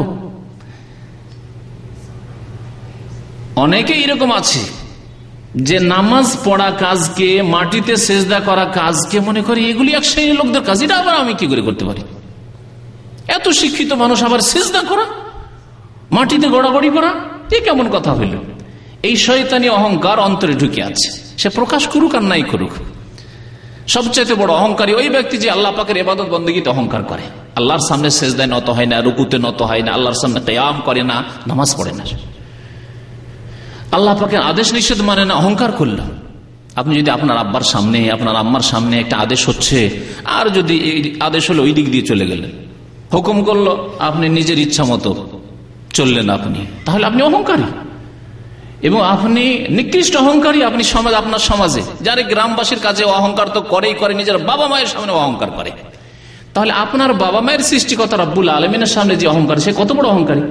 অনেকে এরকম আছে যে নামাজ পড়া কাজকে, মাটিতে সেজদা করা কাজকে মনে করি এগুলি এক শ্রেণীর লোকদের কাজ, এটা আবার আমি কি করে করতে পারি? এত শিক্ষিত মানুষ আবার সেজদা করা, মাটিতে গড়াগড়ি করা, এ কেমন কথা হইল? এই শয়তানি অহংকার অন্তরে ঢুকে আছে, সে প্রকাশ করুক আর নাই করুক। সবচেয়ে বড় অহংকারী ওই ব্যক্তি যে আল্লাহ পাকের ইবাদত বন্দেগীতে অহংকার করে, আল্লাহর সামনে সেজদায় নত হয় না, রুকুতে নত হয় না, আল্লাহর সামনে কিয়াম করে না, নামাজ পড়ে না, আল্লাহ পাকের আদেশ নিষেধ মানে না, অহংকার করল। আপনি যদি আপনার আব্বার সামনে, আপনার আম্মার সামনে একটা আদেশ হচ্ছে, আর যদি এই আদেশ হলো ওই দিক দিয়ে চলে গেলেন, হুকুম করলো, আপনি নিজের ইচ্ছা মতো চললেন, আপনি তাহলে আপনি অহংকারী, এবং আপনি নিকৃষ্ট অহংকারী। আপনি সমাজ, আপনার সমাজে যারা গ্রামবাসীর কাছে অহংকার তো করেই করে, নিজের বাবা মায়ের সামনে অহংকার করে, তাহলে আপনার বাবা মায়ের সৃষ্টিকর্তা রব্বুল আলামিনের সামনে যে অহংকার, সে কত বড় অহংকারী।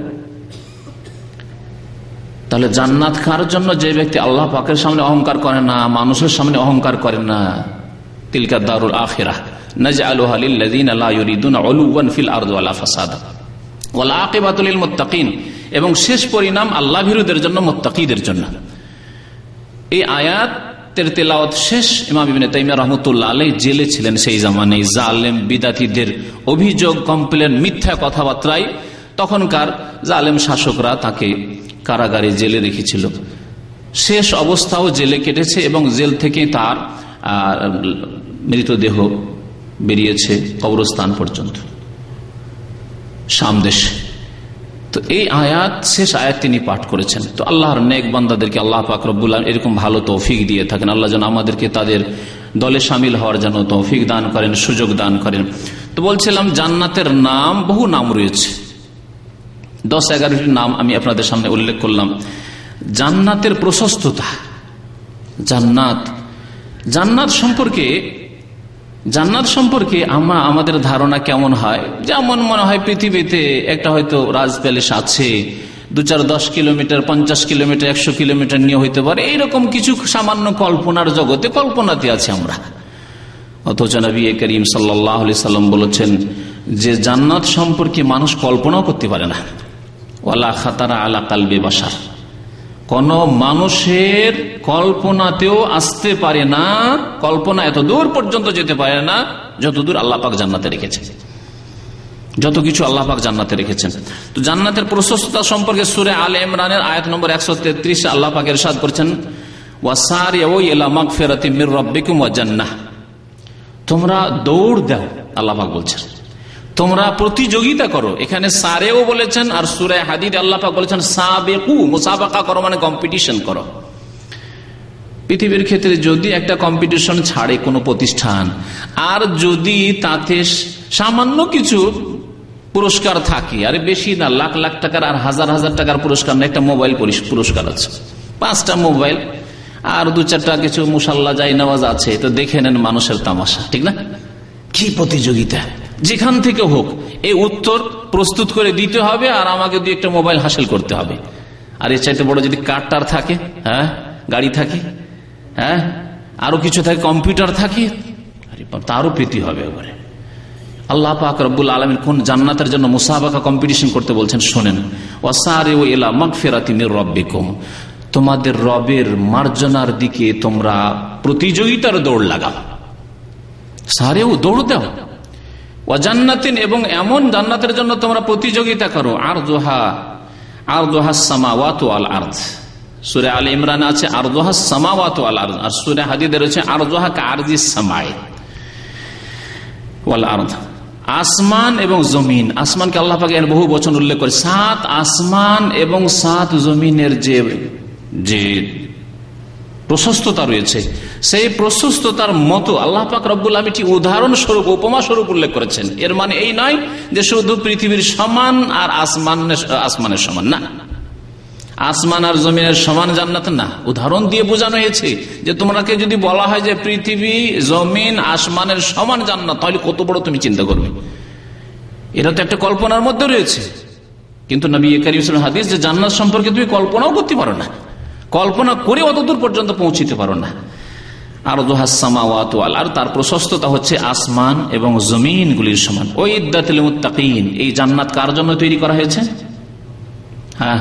তাহলে জান্নাত কার জন্য? যে ব্যক্তি আল্লাহ পাকের সামনে অহংকার করে না, মানুষের সামনে অহংকার করে না। তিলকা দারুল আখিরাহ নাজআলুহা লিল্লাযিনা লা ইউরিদুনা উলুওয়ান ফিল আরদি ওয়ালা ফাসাদা ওয়াল আকিবাতু লিল মুত্তাকিন, এবং শেষ পরিণাম আল্লাহ ভীরুদের জন্য, মুত্তাকিদের জন্য। এই আয়াত তের তেলাওয়াত শেষ, ইমাম ইবনে তাইমিয়া রাহমাতুল্লাহ আলাইহি জেলে ছিলেন সেই জামানায়। জালেম বিদাতীদের অভিযোগ, কমপ্লেন, মিথ্যা কথাবার্তায় তখনকার জালেম শাসকরা তাকে কারাগারে জেলে রেখেছিল। শেষ অবস্থাও জেলে কেটেছে এবং জেল থেকে তার মৃতদেহ বেরিয়েছে কবরস্থান পর্যন্ত শাম দেশে। তো এই আয়াত, শেষ আয়াত তিনি পাঠ করেছেন। তো আল্লাহর নেক বান্দাদেরকে আল্লাহ পাক রব্বুল আলামিন এরকম ভালো তৌফিক দিয়ে থাকেন। আল্লাহ যেন আমাদেরকে তাদের দলে শামিল হওয়ার জন্য তৌফিক দান করেন, সুযোগ দান করেন। তো বলছিলাম জান্নাতের নাম, বহু নাম রয়েছে, দশ এগারোটি নাম আমি আপনাদের সামনে উল্লেখ করলাম। জান্নাতের প্রশস্ততা, জান্নাত জান্নাত সম্পর্কে জান্নাত সম্পর্কে আমরা আমাদের ধারণা কেমন হয়, যেমন মনে হয় পৃথিবীতে একটা হয়তো রাজ প্যালেস আছে, দু চার দশ কিলোমিটার, পঞ্চাশ কিলোমিটার, একশো কিলোমিটার নিয়ে হইতে পারে, এইরকম কিছু সামান্য কল্পনার জগতে, কল্পনাতে আছি আমরা। অথচ নবী করিম সাল্লাল্লাহু আলাইহি সাল্লাম বলেছেন যে জান্নাত সম্পর্কে মানুষ কল্পনাও করতে পারে না। ওয়ালা খাতারা আলা কালবি বাশার, কোন মানুষের কল্পনাতেও আসতে পারে না, কল্পনা এত দূর পর্যন্ত যেতে পারে না যতদূর আল্লাহ পাক জান্নাতে রেখেছেন, যত কিছু আল্লাহ পাক জান্নাতে রেখেছেন। তো জান্নাতের প্রশস্ততা সম্পর্কে সূরা আলে ইমরানের আয়াত নম্বর একশো তেত্রিশ আল্লাহ পাক ইরশাদ করেছেন, ওয়াসারিউ ইলা মাগফিরাতিম মির রাব্বিকুম ওয়া জান্নাহ, তোমরা দৌড় দাও, আল্লাহ পাক বলছেন তোমরা প্রতিযোগিতা করো। এখানে সারেও বলেছেন, আর সূরা হাদীদ আল্লাহ পাক বলেছেন সাবিকু, মুসাবাকা করো মানে কম্পিটিশন করো। পৃথিবীর ক্ষেত্রে যদি একটা কম্পিটিশন ছাড়ে কোনো প্রতিষ্ঠান, আর যদি তাতে সামান্য কিছু পুরস্কার থাকে, আরে বেশি না, লাখ লাখ টাকার আর হাজার হাজার টাকার পুরস্কার না, একটা মোবাইল পুরস্কার আছে, পাঁচটা মোবাইল আর দু চারটা কিছু মুসাল্লা যাই নামাজ আছে, তো দেখে নেন মানুষের তামাশা, ঠিক না? কি প্রতিযোগিতা, যেখান থেকে হোক এই উত্তর প্রস্তুত করে দিতে হবে, আর আমাকে দুই একটা মোবাইল হাসিল করতে হবে। আর এর চাইতে বড় যদি কারটার থাকে, হ্যাঁ, গাড়ি থাকে, হ্যাঁ, আরো কিছু থাকে, কম্পিউটার থাকে, তারও প্রীতি হবে এবারে। আল্লাহ পাক রব্বুল আলামিন কোন জান্নাতের জন্য মুসাবাকা কম্পিটিশন করতে বলছেন শোনেন, ওয়াসারিউ ইলা মাগফিরাতিম মির রাব্বিকুম, তোমাদের রবের মার্জনার দিকে তোমরা প্রতিযোগিতার দৌড় লাগাও, সারেও দৌড় দাও, ওয়া জান্নাতিন, এবং এমন জান্নাতের জন্য তোমরা প্রতিযোগিতা করো, আরদুহা আরদুহাস সামাওয়াতু ওয়াল আরদ। সূরা আলে ইমরান আছে আরদুহাস সামাওয়াতু ওয়াল আরদ, আর সূরা হাদীদে রয়েছে আরদুহা কারদিস সামাই ওয়াল আরদ, আসমান এবং জমিন। আসমানকে আল্লাহ পাক এর বহু বচন উল্লেখ করে, সাত আসমান এবং সাত জমিনের যে যে প্রশস্ততা রয়েছে, সেই প্রশস্ততার মতো আল্লাহ পাক রব্বুল আলামিন একটি উদাহরণ স্বরূপ, উপমা স্বরূপ উল্লেখ করেছেন। এর মানে এই নয় যে শুধু পৃথিবীর সমান আর আসমানের আসমানের সমান, না, আসমান আর জমিনের সমান জান্নাত না, উদাহরণ দিয়ে বোঝানো হয়েছে যে তোমাকে যদি বলা হয় যে পৃথিবী, জমিন, আসমানের সমান জান্নাত, তাহলে কত বড় তুমি চিন্তা করবে। এটা তো একটা কল্পনার মধ্যে রয়েছে, কিন্তু নবী করিম সাল্লাল্লাহু আলাইহি ওয়াসাল্লাম হাদিস যে জান্নাত সম্পর্কে তুমি কল্পনাও করতে পারো না, কল্পনা করে অতদূর পর্যন্ত পৌঁছিতে পারো না। আরদুহাস সামাওয়াতু ওয়াল আরদ, তার প্রশস্ততা হচ্ছে আসমান এবং জমিনগুলির সমান। উইদ্দাতুল মুত্তাকিন, এই জান্নাত কার জন্য তৈরি করা হয়েছে? হ্যাঁ,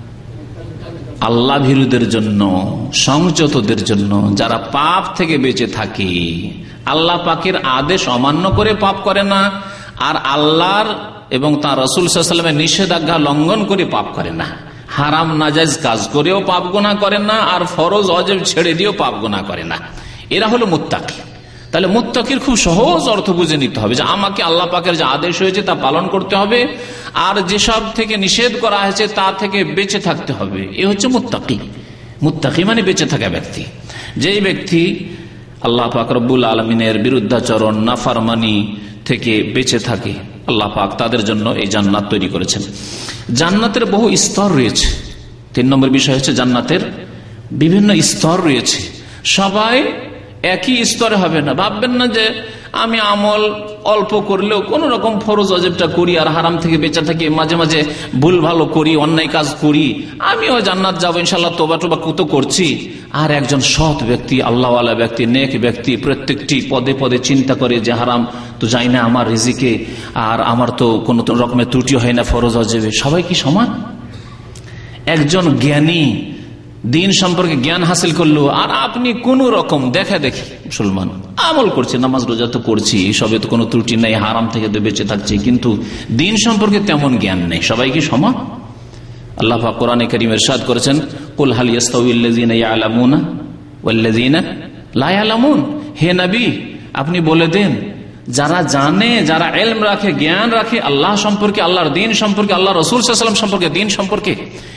আল্লাহ ভীরুদের জন্য, সংযতদের জন্য, যারা পাপ থেকে বেঁচে থাকে, আল্লাহ পাকের আদেশ অমান্য করে পাপ করে না, আর আল্লাহর এবং তার রাসূল সাল্লাল্লাহু আলাইহি ওয়াসাল্লামের নিষেধাজ্ঞা লঙ্ঘন করে পাপ করে না, হারাম নাজায়েজ কাজ করেও পাপ গুনাহ করে না, আর ফরজ ওয়াজিব ছেড়ে দিয়েও পাপ গুনাহ করে না। এরা হলো মুত্তাকি। তাহলে মুত্তাকির খুব সহজ অর্থ বুঝে নিতে হবে যে আমাকে আল্লাহ পাকের যে আদেশ হয়েছে তা পালন করতে হবে, আর যেসব থেকে নিষেধ করা হয়েছে তা থেকে বেঁচে থাকতে হবে। এ হচ্ছে মুত্তাকি। মুত্তাকি মানে বেঁচে থাকা ব্যক্তি। যেই ব্যক্তি আল্লাহ পাক রব্বুল আলামিনের বিরুদ্ধাচরণ, নাফরমানি থেকে বেঁচে থাকে, আল্লাহ পাক তাদের জন্য এই জান্নাত তৈরি করেছেন। জান্নাতের বহু স্তর রয়েছে। তিন নম্বর বিষয় হচ্ছে জান্নাতের বিভিন্ন স্তর রয়েছে। সবাই একই স্তরে হবে না। ভাববেন না যে আমি আমল অল্প করলেও কোন রকম ফরজ ওয়াজিবটা করি আর হারাম থেকে বেঁচে থাকি, মাঝে মাঝে ভুল ভালো করি, অন্যায় কাজ করি, আমিও জান্নাত যাবো ইনশাল্লাহ, তোবা টোবা কত করছি। আর একজন সৎ ব্যক্তি, আল্লাহওয়ালা ব্যক্তি, নেক ব্যক্তি, প্রত্যেকটি পদে পদে চিন্তা করে যে হারাম তো যাই না আমার রিজিকে, আর আমার তো কোন রকমের ত্রুটি হয় না ফরজ ওয়াজিবে। সবাই কি সমান? একজন জ্ঞানী দিন সম্পর্কে জ্ঞান হাসিল করলো, আর আপনি কোন রকম দেখা দেখি মুসলমান আমল করছে, নামাজ রোজা তো করছি, সবে তো কোনো ত্রুটি নেই, হারাম থেকে তো বেঁচে থাকছে, কিন্তু দিন সম্পর্কে তেমন জ্ঞান নেই। সবাই কি সমান? আল্লাহ পাক কোরআনে কারীমে ইরশাদ করেছেন, কুল হাল ইয়াস্তাউইল্লাযীনা ইয়ালামুনা ওয়াল্লাযীনা লা ইয়ালামুন। হে নবী, আপনি বলে দেন, যারা জানে, যারা ইলম রাখে, জ্ঞান রাখে আল্লাহ সম্পর্কে, আল্লাহর দিন সম্পর্কে, আল্লাহ রাসূল সাল্লাল্লাহু আলাইহি ওয়াসাল্লাম সম্পর্কে, দিন সম্পর্কে,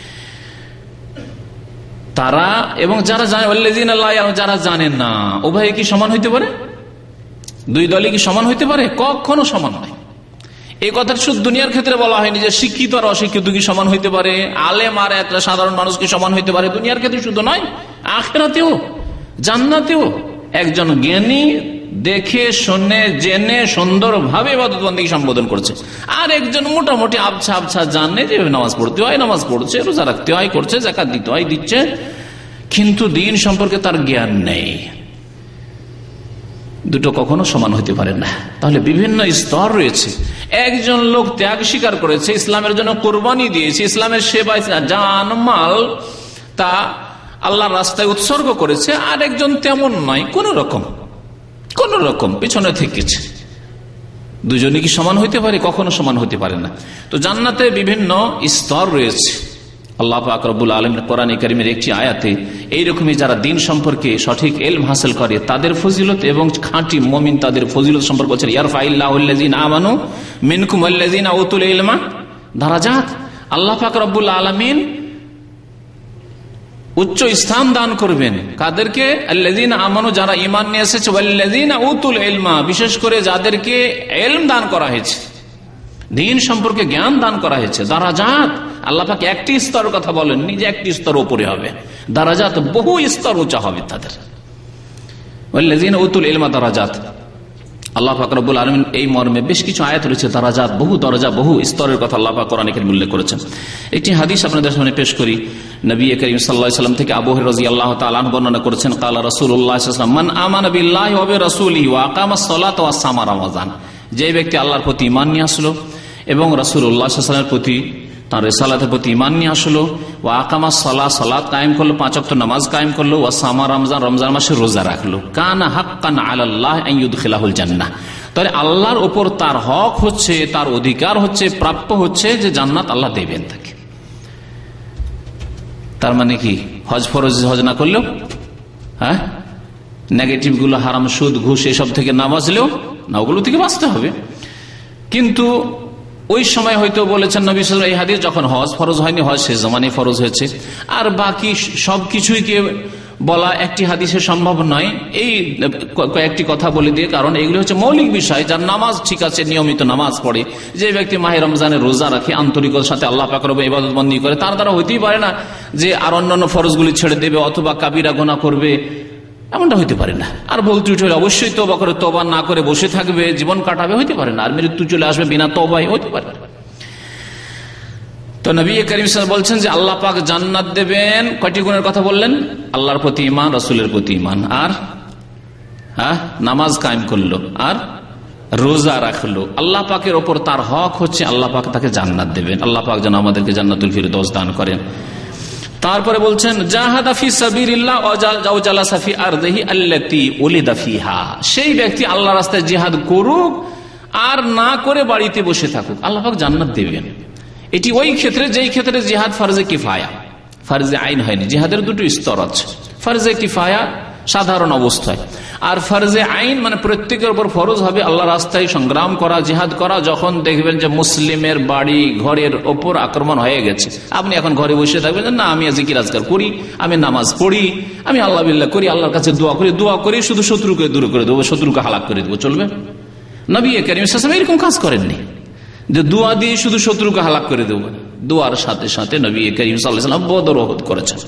তারা এবং যারা জানে, ওয়াল্লাযীনা লা ইয়ালামুন, যারা জানেন না, উভয়ে কি সমান হইতে পারে? দুই দলই কি সমান হইতে পারে? কখনো সমান নয়। এই কথাটা শুধু দুনিয়ার ক্ষেত্রে বলা হয়নি যে শিক্ষিত আর অশিক্ষিত কি সমান হইতে পারে, আলেম আর একটা সাধারণ মানুষ কি সমান হইতে পারে। দুনিয়ার ক্ষেত্রে শুধু নয়, আখিরাতেও, জান্নাতেও একজন জ্ঞানী দেখে শুনে জেনে সুন্দরভাবে ইবাদত বন্দেগী সম্বোধন করছে, আর একজন মোটামুটি আবছা আবছা জানে যে নামাজ পড়তে হয়, নামাজ পড়ছে, রোজা রাখতে হয়, করছে, যাকাত দিতে হয়, দিচ্ছে, কিন্তু দিন সম্পর্কে তার জ্ঞান নেই। দুটো কখনো সমান হতে পারে না। তাহলে বিভিন্ন স্তর রয়েছে। একজন লোক ত্যাগ স্বীকার করেছে, ইসলামের জন্য কোরবানি দিয়েছে, ইসলামের সেবায় জান মাল তা আল্লাহর রাস্তায় উৎসর্গ করেছে, আর একজন তেমন নয়, কোন রকম কোন রকম পিছনে থেকেছে। দুজনই কি সমান হইতে পারে? কখনো সমান হতে পারে না। তো জান্নাতে বিভিন্ন স্তর রয়েছে। আল্লাহ পাক রব্বুল আলামিন কোরআনে কারীমের একটি আয়াতে এইরকমই যারা দিন সম্পর্কে সঠিক ইলম হাসিল করে তাদের ফজিলত এবং খাঁটি মুমিন তাদের ফজিলত সম্পর্কে বলছেন, ইয়ারফাইল্লাহুল্লাযীনা আমানু মিনকুম ওয়াল্লাযীনা উতুল ইলমা দারাজাত। আল্লাহ পাক রব্বুল আলামিন উচ্চ স্থান দান করবেন কাদেরকে? আল্লাযীনা আমানু, যারা ঈমান নিয়ে এসেছে, ওয়াল্লাযীনা উতুল ইলমা, বিশেষ করে যাদেরকে ইলম দান করা হয়েছে, দিন সম্পর্কে জ্ঞান দান করা হয়েছে। দারাজাত, আল্লাহ পাক একটি স্তরের কথা বলেন, নিজে একটি স্তর উপরে হবে, দারাজাত বহু স্তর উঁচা হবে তাদের। ওয়াল্লাযীনা উতুল ইলমা দারাজাত। আল্লাহ পাক রব্বুল আলামিন এই মর্মে বেশ কিছু আয়াত রয়েছে, দারাজাত, বহু দরজা, বহু স্তরের কথা আল্লাহ পাক কোরআনে কারীমে উল্লেখ করেছেন। একটি হাদিস আপনাদের সামনে পেশ করি। নবী করিম সাল্লাল্লাহু আলাইহি ওয়াসাল্লাম থেকে আবু হুরায়রা রাদিয়াল্লাহু তাআলা আনহু বর্ণনা করেছেন, ক্বালা রাসূলুল্লাহ সাল্লাল্লাহু আলাইহি ওয়াসাল্লাম, মান আমানা বিল্লাহি ওয়া বিরাসূলিহি ওয়া আকামাস সালাতা ওয়া সামা রমাযান। যে ব্যক্তি আল্লাহর প্রতি ঈমান নিয়ে আসলো এবং রাসূলুল্লাহ সাল্লাল্লাহু আলাইহি ওয়াসাল্লামের প্রতি, তার রিসালাতের প্রতি ঈমান নিয়ে আসলো, ওয়া আকামাস সালাত, সালাত কায়েম করলো, পাঁচ ওয়াক্ত নামাজ কায়েম করলো, ওয়া সামা রমজান, রমজান মাসে রোজা রাখলো, কানা হাক্কান আলাল্লাহি আন ইউদখিলাহুল জান্নাহ। তাহলে আল্লাহর উপর তার হক হচ্ছে, তার অধিকার হচ্ছে, প্রাপ্য হচ্ছে যে জান্নাত আল্লাহ দেবেন তাকে। তার মানে কি হজ ফরজ হজ না করলেও, হ্যাঁ, নেগেটিভ গুলো, হারাম, সুদ, ঘুষ এসব থেকে না বাঁচলেও, না ওগুলো থেকে বাঁচতে হবে। কিন্তু ওই সময় হয়তো বলেছেন নবী সাল্লাল্লাহু আলাইহি ওয়াসাল্লাম, এই হাদিস যখন হজ ফরজ হয়নি, হজ শেষ জামানায় ফরজ হয়েছে, আর বাকি সবকিছুই কে বলা একটি হাদিসে সম্ভব নয়। এই কয়েকটি কথা বলে দিয়ে, কারণ এগুলো হচ্ছে মৌলিক বিষয়। যার নামাজ ঠিক আছে, নিয়মিত নামাজ পড়ে, যে ব্যক্তি মাহে রমজানের রোজা রাখে, আন্তরিকতার সাথে আল্লাহ পাক রব্বুল ইবাদত বন্দেগী করে, তার দ্বারা হইতেই পারে না যে আর অন্যান্য ফরজগুলি ছেড়ে দেবে অথবা কাবিরা গুনাহ করবে, এমনটা হইতে পারে না। আর ভুল ত্রুটি হলে অবশ্যই তওবা করে, তওবা না করে বসে থাকবে, জীবন কাটাবে, হইতে পারে না। আর মৃত্যু চলে আসবে বিনা তওবায়, হইতে পারে না। তো নবী করিম সাল্লাল্লাহু আলাইহি ওয়াসাল্লাম বলছেন যে আল্লাহ পাক জান্নাত দেবেন। কয়টি গুণের কথা বললেন? আল্লাহর প্রতি ঈমান, রাসূলের প্রতি ঈমান, আর হ্যাঁ নামাজ কায়েম করলো, আর রোজা রাখলো। আল্লাহ পাকের ওপর তার হক হচ্ছে আল্লাহ পাক তাকে জান্নাত দেবেন। আল্লাহ পাক যেন আমাদেরকে জান্নাতুল ফিরদৌস দান করেন। তারপরে বলছেন, জাহাদা ফি সাবিলিল্লাহ ওয়া জালাসা ফি আরদিহি আল্লাতী উলিদা ফিহা। সেই ব্যক্তি আল্লাহ রাস্তায় জিহাদ করুক আর না করে বাড়িতে বসে থাকুক, আল্লাহ পাক জান্নাত দেবেন। এটি ওই ক্ষেত্রে যেই ক্ষেত্রে জিহাদ ফরজে কিফায়া, ফরজে আইন হয়নি। জিহাদের দুটো স্তর আছে, ফরজে কিফায়া সাধারণ অবস্থায়, আর ফরজে আইন মানে প্রত্যেকের উপর ফরজ হবে আল্লাহ রাস্তায় সংগ্রাম করা, জিহাদ করা। যখন দেখবেন যে মুসলিমের বাড়ি ঘরের ওপর আক্রমণ হয়ে গেছে, আপনি এখন ঘরে বসে থাকবেন না, আমি জিকির আজকার করি, আমি নামাজ পড়ি, আমি আল্লাহ বিল্লাহ করি, আল্লাহর কাছে দোয়া করি, দোয়া করি শুধু শত্রুকে দূর করে দেবো, শত্রুকে হালাক করে দেবো, চলবে? নবী করিম সাল্লাল্লাহু আলাইহি ওয়াসাল্লাম এরকম কাজ করেননি যে দোয়া দিয়ে শুধু শত্রুকে হালাক করে দেব। দোয়ার সাথে সাথে নবী করিম সাল্লাল্লাহু আলাইহি ওয়াসাল্লাম বদর ওহুদ করেছেন।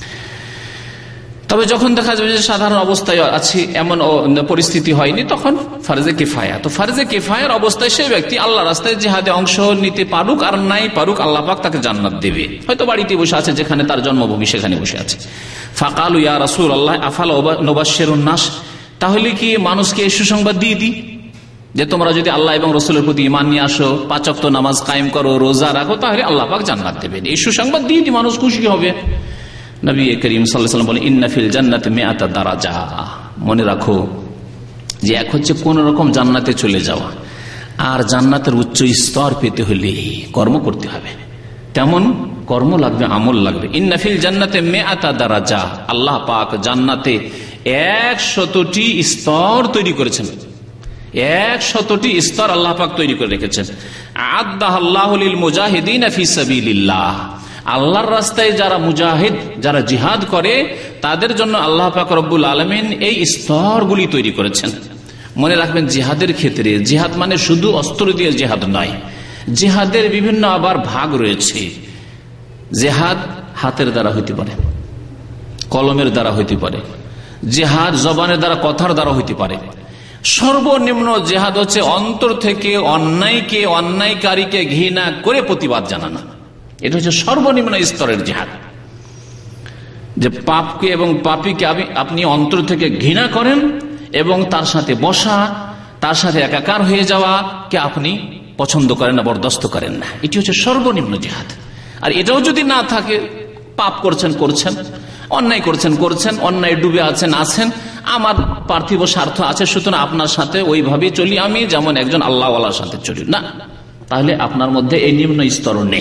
তবে যখন দেখা যাবে যে সাধারণ অবস্থায় আছে, এমন পরিস্থিতি হয়নি, তখন ফরজে কিফায়া। তো ফরজে কিফায়ার অবস্থায় সেই ব্যক্তি আল্লাহ রাস্তায় জিহাদে অংশ নিতে পারুক আর নাই পারুক, আল্লাহ পাক তাকে জান্নাত দেবে। হয়তো বাড়িতে বসে আছে, যেখানে তার জন্মভূমি সেখানে বসে আছে। ফাকালু ইয়া রাসূলুল্লাহ আফালা নুবাশশিরুন নাস, তাহলে কি মানুষকে এই সুসংবাদ দিয়ে দিই যে তোমরা যদি আল্লাহ এবং রসুলের প্রতি ঈমান নিয়ে আসো, পাঁচ ওয়াক্ত নামাজ কায়েম করো, রোজা রাখো, তাহলে আল্লাহ পাক জান্নাত দেবেন। এই সুসংবাদ দিয়ে দিই, মানুষ খুশি হবে। নবী করিম সাল্লাল্লাহু আলাইহি ওয়াসাল্লাম বলেন ইন্না ফিল জান্নাতি মিআতা দারাজা, মনে রাখো যে এক হচ্ছে কোন রকম জান্নাতে চলে যাওয়া, আর জান্নাতের উচ্চ স্তর পেতে হলে কর্ম করতে হবে, তেমন কর্ম লাগবে, আমল লাগবে। ইন্না ফিল জান্নাতি মিআতা দারাজা, আল্লাহ পাক জান্নাতে একশতটি স্তর তৈরি করেছেন, একশতটি স্তর আল্লাহ পাক তৈরি করে রেখেছেন। আ'আদ্দাহাল্লাহু লিল মুজাহিদিনা ফি সাবিলিল্লাহ, আল্লাহর রাস্তায় যারা মুজাহিদ, যারা জিহাদ করে, তাদের জন্য আল্লাহ পাক রব্বুল আলামিন এই স্তরগুলি তৈরি করেছেন। মনে রাখবেন জিহাদের ক্ষেত্রে, জিহাদ মানে শুধু অস্ত্র দিয়ে জিহাদ নয়, জিহাদের বিভিন্ন আবার ভাগ রয়েছে। জিহাদ হাতের দ্বারা হইতে পারে, কলমের দ্বারা হইতে পারে, জিহাদ জবানের দ্বারা, কথার দ্বারা হইতে পারে। সর্বনিম্ন জিহাদ হচ্ছে অন্তর থেকে অন্যায়কে, অন্যায়কারীকে ঘৃণা করে প্রতিবাদ জানানো, এটা হচ্ছে সর্বনিম্ন স্তরের জিহাদ। যে পাপকে এবং পাপীকে আপনি অন্তর থেকে ঘৃণা করেন এবং তার সাথে বসা, তার সাথে একাকার হয়ে যাওয়া কে আপনি পছন্দ করেন না, বরদাস্ত করেন না, এটি হচ্ছে সর্বনিম্ন জিহাদ। আর এটাও যদি না থাকে, পাপ করছেন করছেন, অন্যায় করছেন করছেন, অন্যায় ডুবে আছেন আছেন, আমার পার্থিব স্বার্থ আছে সুতরাং আপনার সাথে ওইভাবে চলি, আমি যেমন একজন আল্লাহওয়ালার সাথে চলি না, তাহলে আপনার মধ্যে এই নিম্ন স্তর নেই।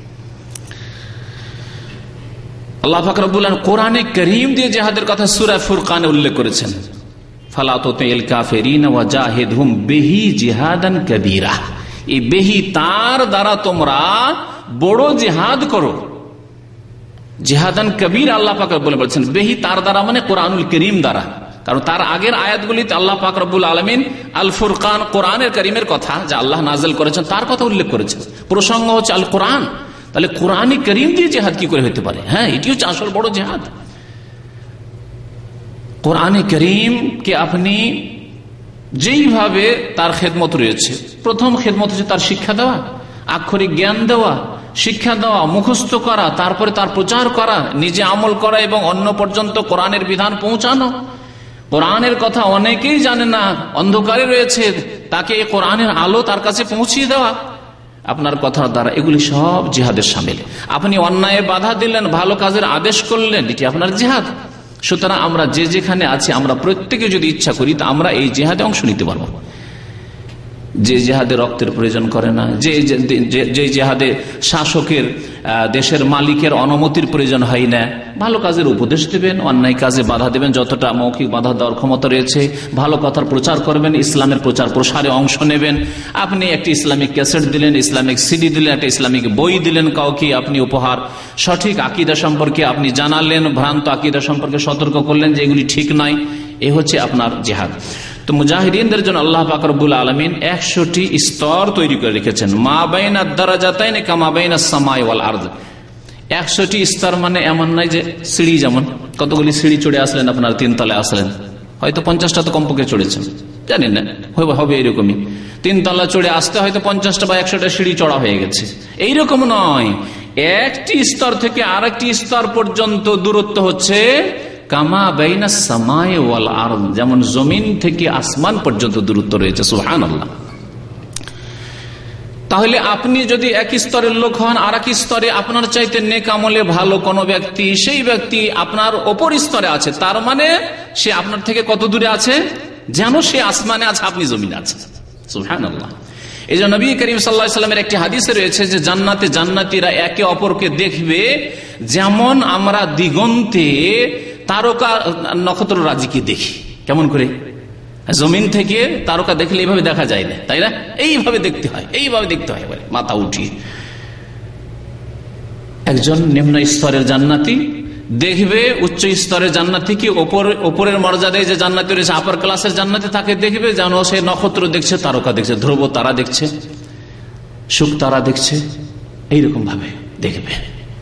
আল্লাহ পাক রব্বুল আলামিন কোরআনে কারীম দিয়ে জিহাদের কথা সূরা ফুরকানে উল্লেখ করেছেন, ফালা তুতিল কাফিরিন ওয়াজাহিদহুম বিহি জিহাদান কাবীরা। এই বিহি তার দ্বারা তোমরা বড় জিহাদ করো, জিহাদান কবির আল্লাহ পাক রব্বুল আলামিন বলেছেন। বিহি তার দ্বারা মানে কোরআনুল কারীম দ্বারা, কারণ তার আগের আয়াতগুলিতে আল্লাহ পাক রব্বুল আলামিন আল ফুরকান, কোরআনের কারীমের কথা যা আল্লাহ নাযিল করেছেন তার কথা উল্লেখ করেছেন, প্রসঙ্গ হচ্ছে আল কোরআন। তাহলে কোরআনে কারীম দিয়ে জিহাদ কি করে হতে পারে? হ্যাঁ, এটি হচ্ছে আসল বড় জিহাদ। কোরআনে কারীম কে আপনি যেইভাবে তার খেদমত রয়েছে, প্রথম খেদমত হচ্ছে তার শিক্ষা দেওয়া, আক্ষরিক জ্ঞান দেওয়া, শিক্ষা দেওয়া, মুখস্থ করা, তারপরে তার প্রচার করা, নিজে আমল করা এবং অন্য পর্যন্ত কোরআনের বিধান পৌঁছানো। কোরআনের কথা অনেকেই জানে না, অন্ধকারে রয়েছে, তাকে কোরআনের আলো তার কাছে পৌঁছিয়ে দেওয়া আপনার কথার দ্বারা, এগুলি সব জিহাদের শামিল। আপনি অন্যায় বাধা দিলেন, ভালো কাজের আদেশ করলেন, এটি আপনার জিহাদ। সুতরাং আমরা যে যেখানে আছি, আমরা প্রত্যেকে যদি ইচ্ছা করি তা আমরা এই জিহাদে অংশ নিতে পারবো। যে জিহাদে রক্তের প্রয়োজন করে না, যে যে জিহাদে শাসকের, দেশের মালিকের অনুমতির প্রয়োজন হয় না, ভালো কাজের উপদেশ দেবেন, অন্যায় কাজে বাধা দেবেন, যতটা মৌখিক বাধা দেওয়ার ক্ষমতা রয়েছে, ভালো কথার প্রচার করবেন, ইসলামের প্রচার প্রসারে অংশ নেবেন। আপনি একটি ইসলামিক ক্যাসেট দিলেন, ইসলামিক সিডি দিলেন, একটা ইসলামিক বই দিলেন কাউকে আপনি উপহার, সঠিক আকীদা সম্পর্কে আপনি জানালেন, ভ্রান্ত আকীদা সম্পর্কে সতর্ক করলেন যে এগুলি ঠিক নয়, এ হচ্ছে আপনার জিহাদ। তো মুজাহিদিনদের জন্য আল্লাহ পাক রব্বুল আলামিন একশোটি স্তর তৈরি করে রেখেছেন। মা বাইনা দারাজাতাইন কামা বাইনা সামাই ওয়াল আরদ। একশোটি স্তর মানে এমন নয় যে সিঁড়ি, যেমন কতগুলি সিঁড়ি চড়ে আসলেন, আপনার তিন তলায় আসলেন, হয়তো পঞ্চাশটা তো কমপক্ষে চড়েছেন, জানেন না, হবে এরকমই, তিন তলা চড়ে আসতে হয়তো পঞ্চাশটা বা একশোটা সিঁড়ি চড়া হয়ে গেছে। এইরকম নয়, একটি স্তর থেকে আর একটি স্তর পর্যন্ত দূরত্ব হচ্ছে কামা বাইনা সামাই ওয়াল আরদ, যেমন জমিন থেকে আসমান পর্যন্ত দূরত্ব রয়েছে। সুবহানাল্লাহ। তাহলে আপনি যদি এক স্তরের লোক হন, আর এক স্তরে আপনার চাইতে নেক আমলে ভালো কোন ব্যক্তি, সেই ব্যক্তি আপনার ওপর স্তরে আছে, তার মানে সে আপনার থেকে কত দূরে আছে? যেন সে আসমানে আছে, আপনি জমিনে আছেন। সুবহানাল্লাহ। এই জন্য নবী করিম সাল্লাল্লাহু আলাইহি ওয়াসাল্লামের একটি হাদিসে রয়েছে যে জান্নাতে জান্নাতীরা একে অপরকে দেখবে যেমন আমরা দিগন্তে তারকা নক্ষত্র রাজিকে দেখি। কেমন করে? জমিন থেকে তারকা দেখলে এইভাবে দেখা যায় না, তাই না? এইভাবে দেখতে হয়, এইভাবে দেখতে হয়, মাথা উঠিয়ে। একজন নিম্ন স্তরের জান্নাতি দেখবে উচ্চ স্তরের জান্নাতি কি ওপরের মর্যাদায় যে জান্নাতি রয়েছে, আপার ক্লাসের জান্নাতি, তাকে দেখবে যেন সে নক্ষত্র দেখছে, তারকা দেখছে, ধ্রুব তারা দেখছে, শুক তারা দেখছে, এইরকম ভাবে দেখবে।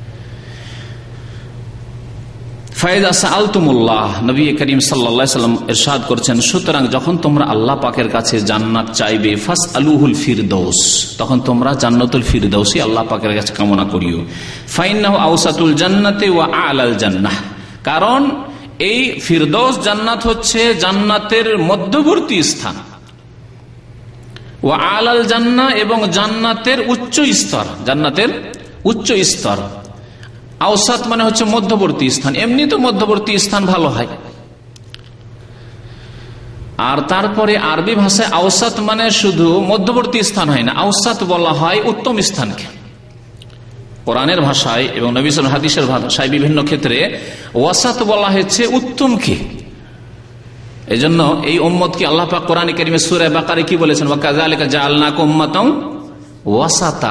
ফায়দা সাআলতুমুল্লাহ, নবী করিম সাল্লাল্লাহু আলাইহি ওয়াসাল্লাম ইরশাদ করেছেন, সুতরাং যখন তোমরা আল্লাহ পাকের কাছে জান্নাত চাইবে, ফাসআলুহুল ফিরদাউস, তখন তোমরা জান্নাতুল ফিরদাউসই আল্লাহ পাকের কাছে কামনা করিও। ফাইন্নাহু আওসাতুল জান্নাতি ওয়া আ'লাল জান্নাহ, কারণ এই ফিরদাউস জান্নাত হচ্ছে জান্নাতের মধ্যবর্তী স্থান, ওয়া আ'লাল জান্নাহ, এবং জান্নাতের উচ্চ স্তর, জান্নাতের উচ্চ স্তর। আওসাত মানে হচ্ছে মধ্যবর্তী স্থান, এমনি তো মধ্যবর্তী স্থান ভালো হয়। আর তারপরে আরবি ভাষায় আওসাত মানে শুধু মধ্যবর্তী স্থান হয় না, আওসাত বলা হয় উত্তম স্থানকে। কোরআনের ভাষায় এবং নবী সাল্লাল্লাহু আলাইহি হাদিসের ভাষায় বিভিন্ন ক্ষেত্রে ওয়াসাত বলা হয়েছে উত্তমকে। এই জন্য এই উম্মতকে আল্লাহ পাক কোরআনে কারিমে সূরা বাকারায় কি বলেছেন, ওয়াকাযালিকা জাআলনাকুম উম্মাতান ওয়াসাতা।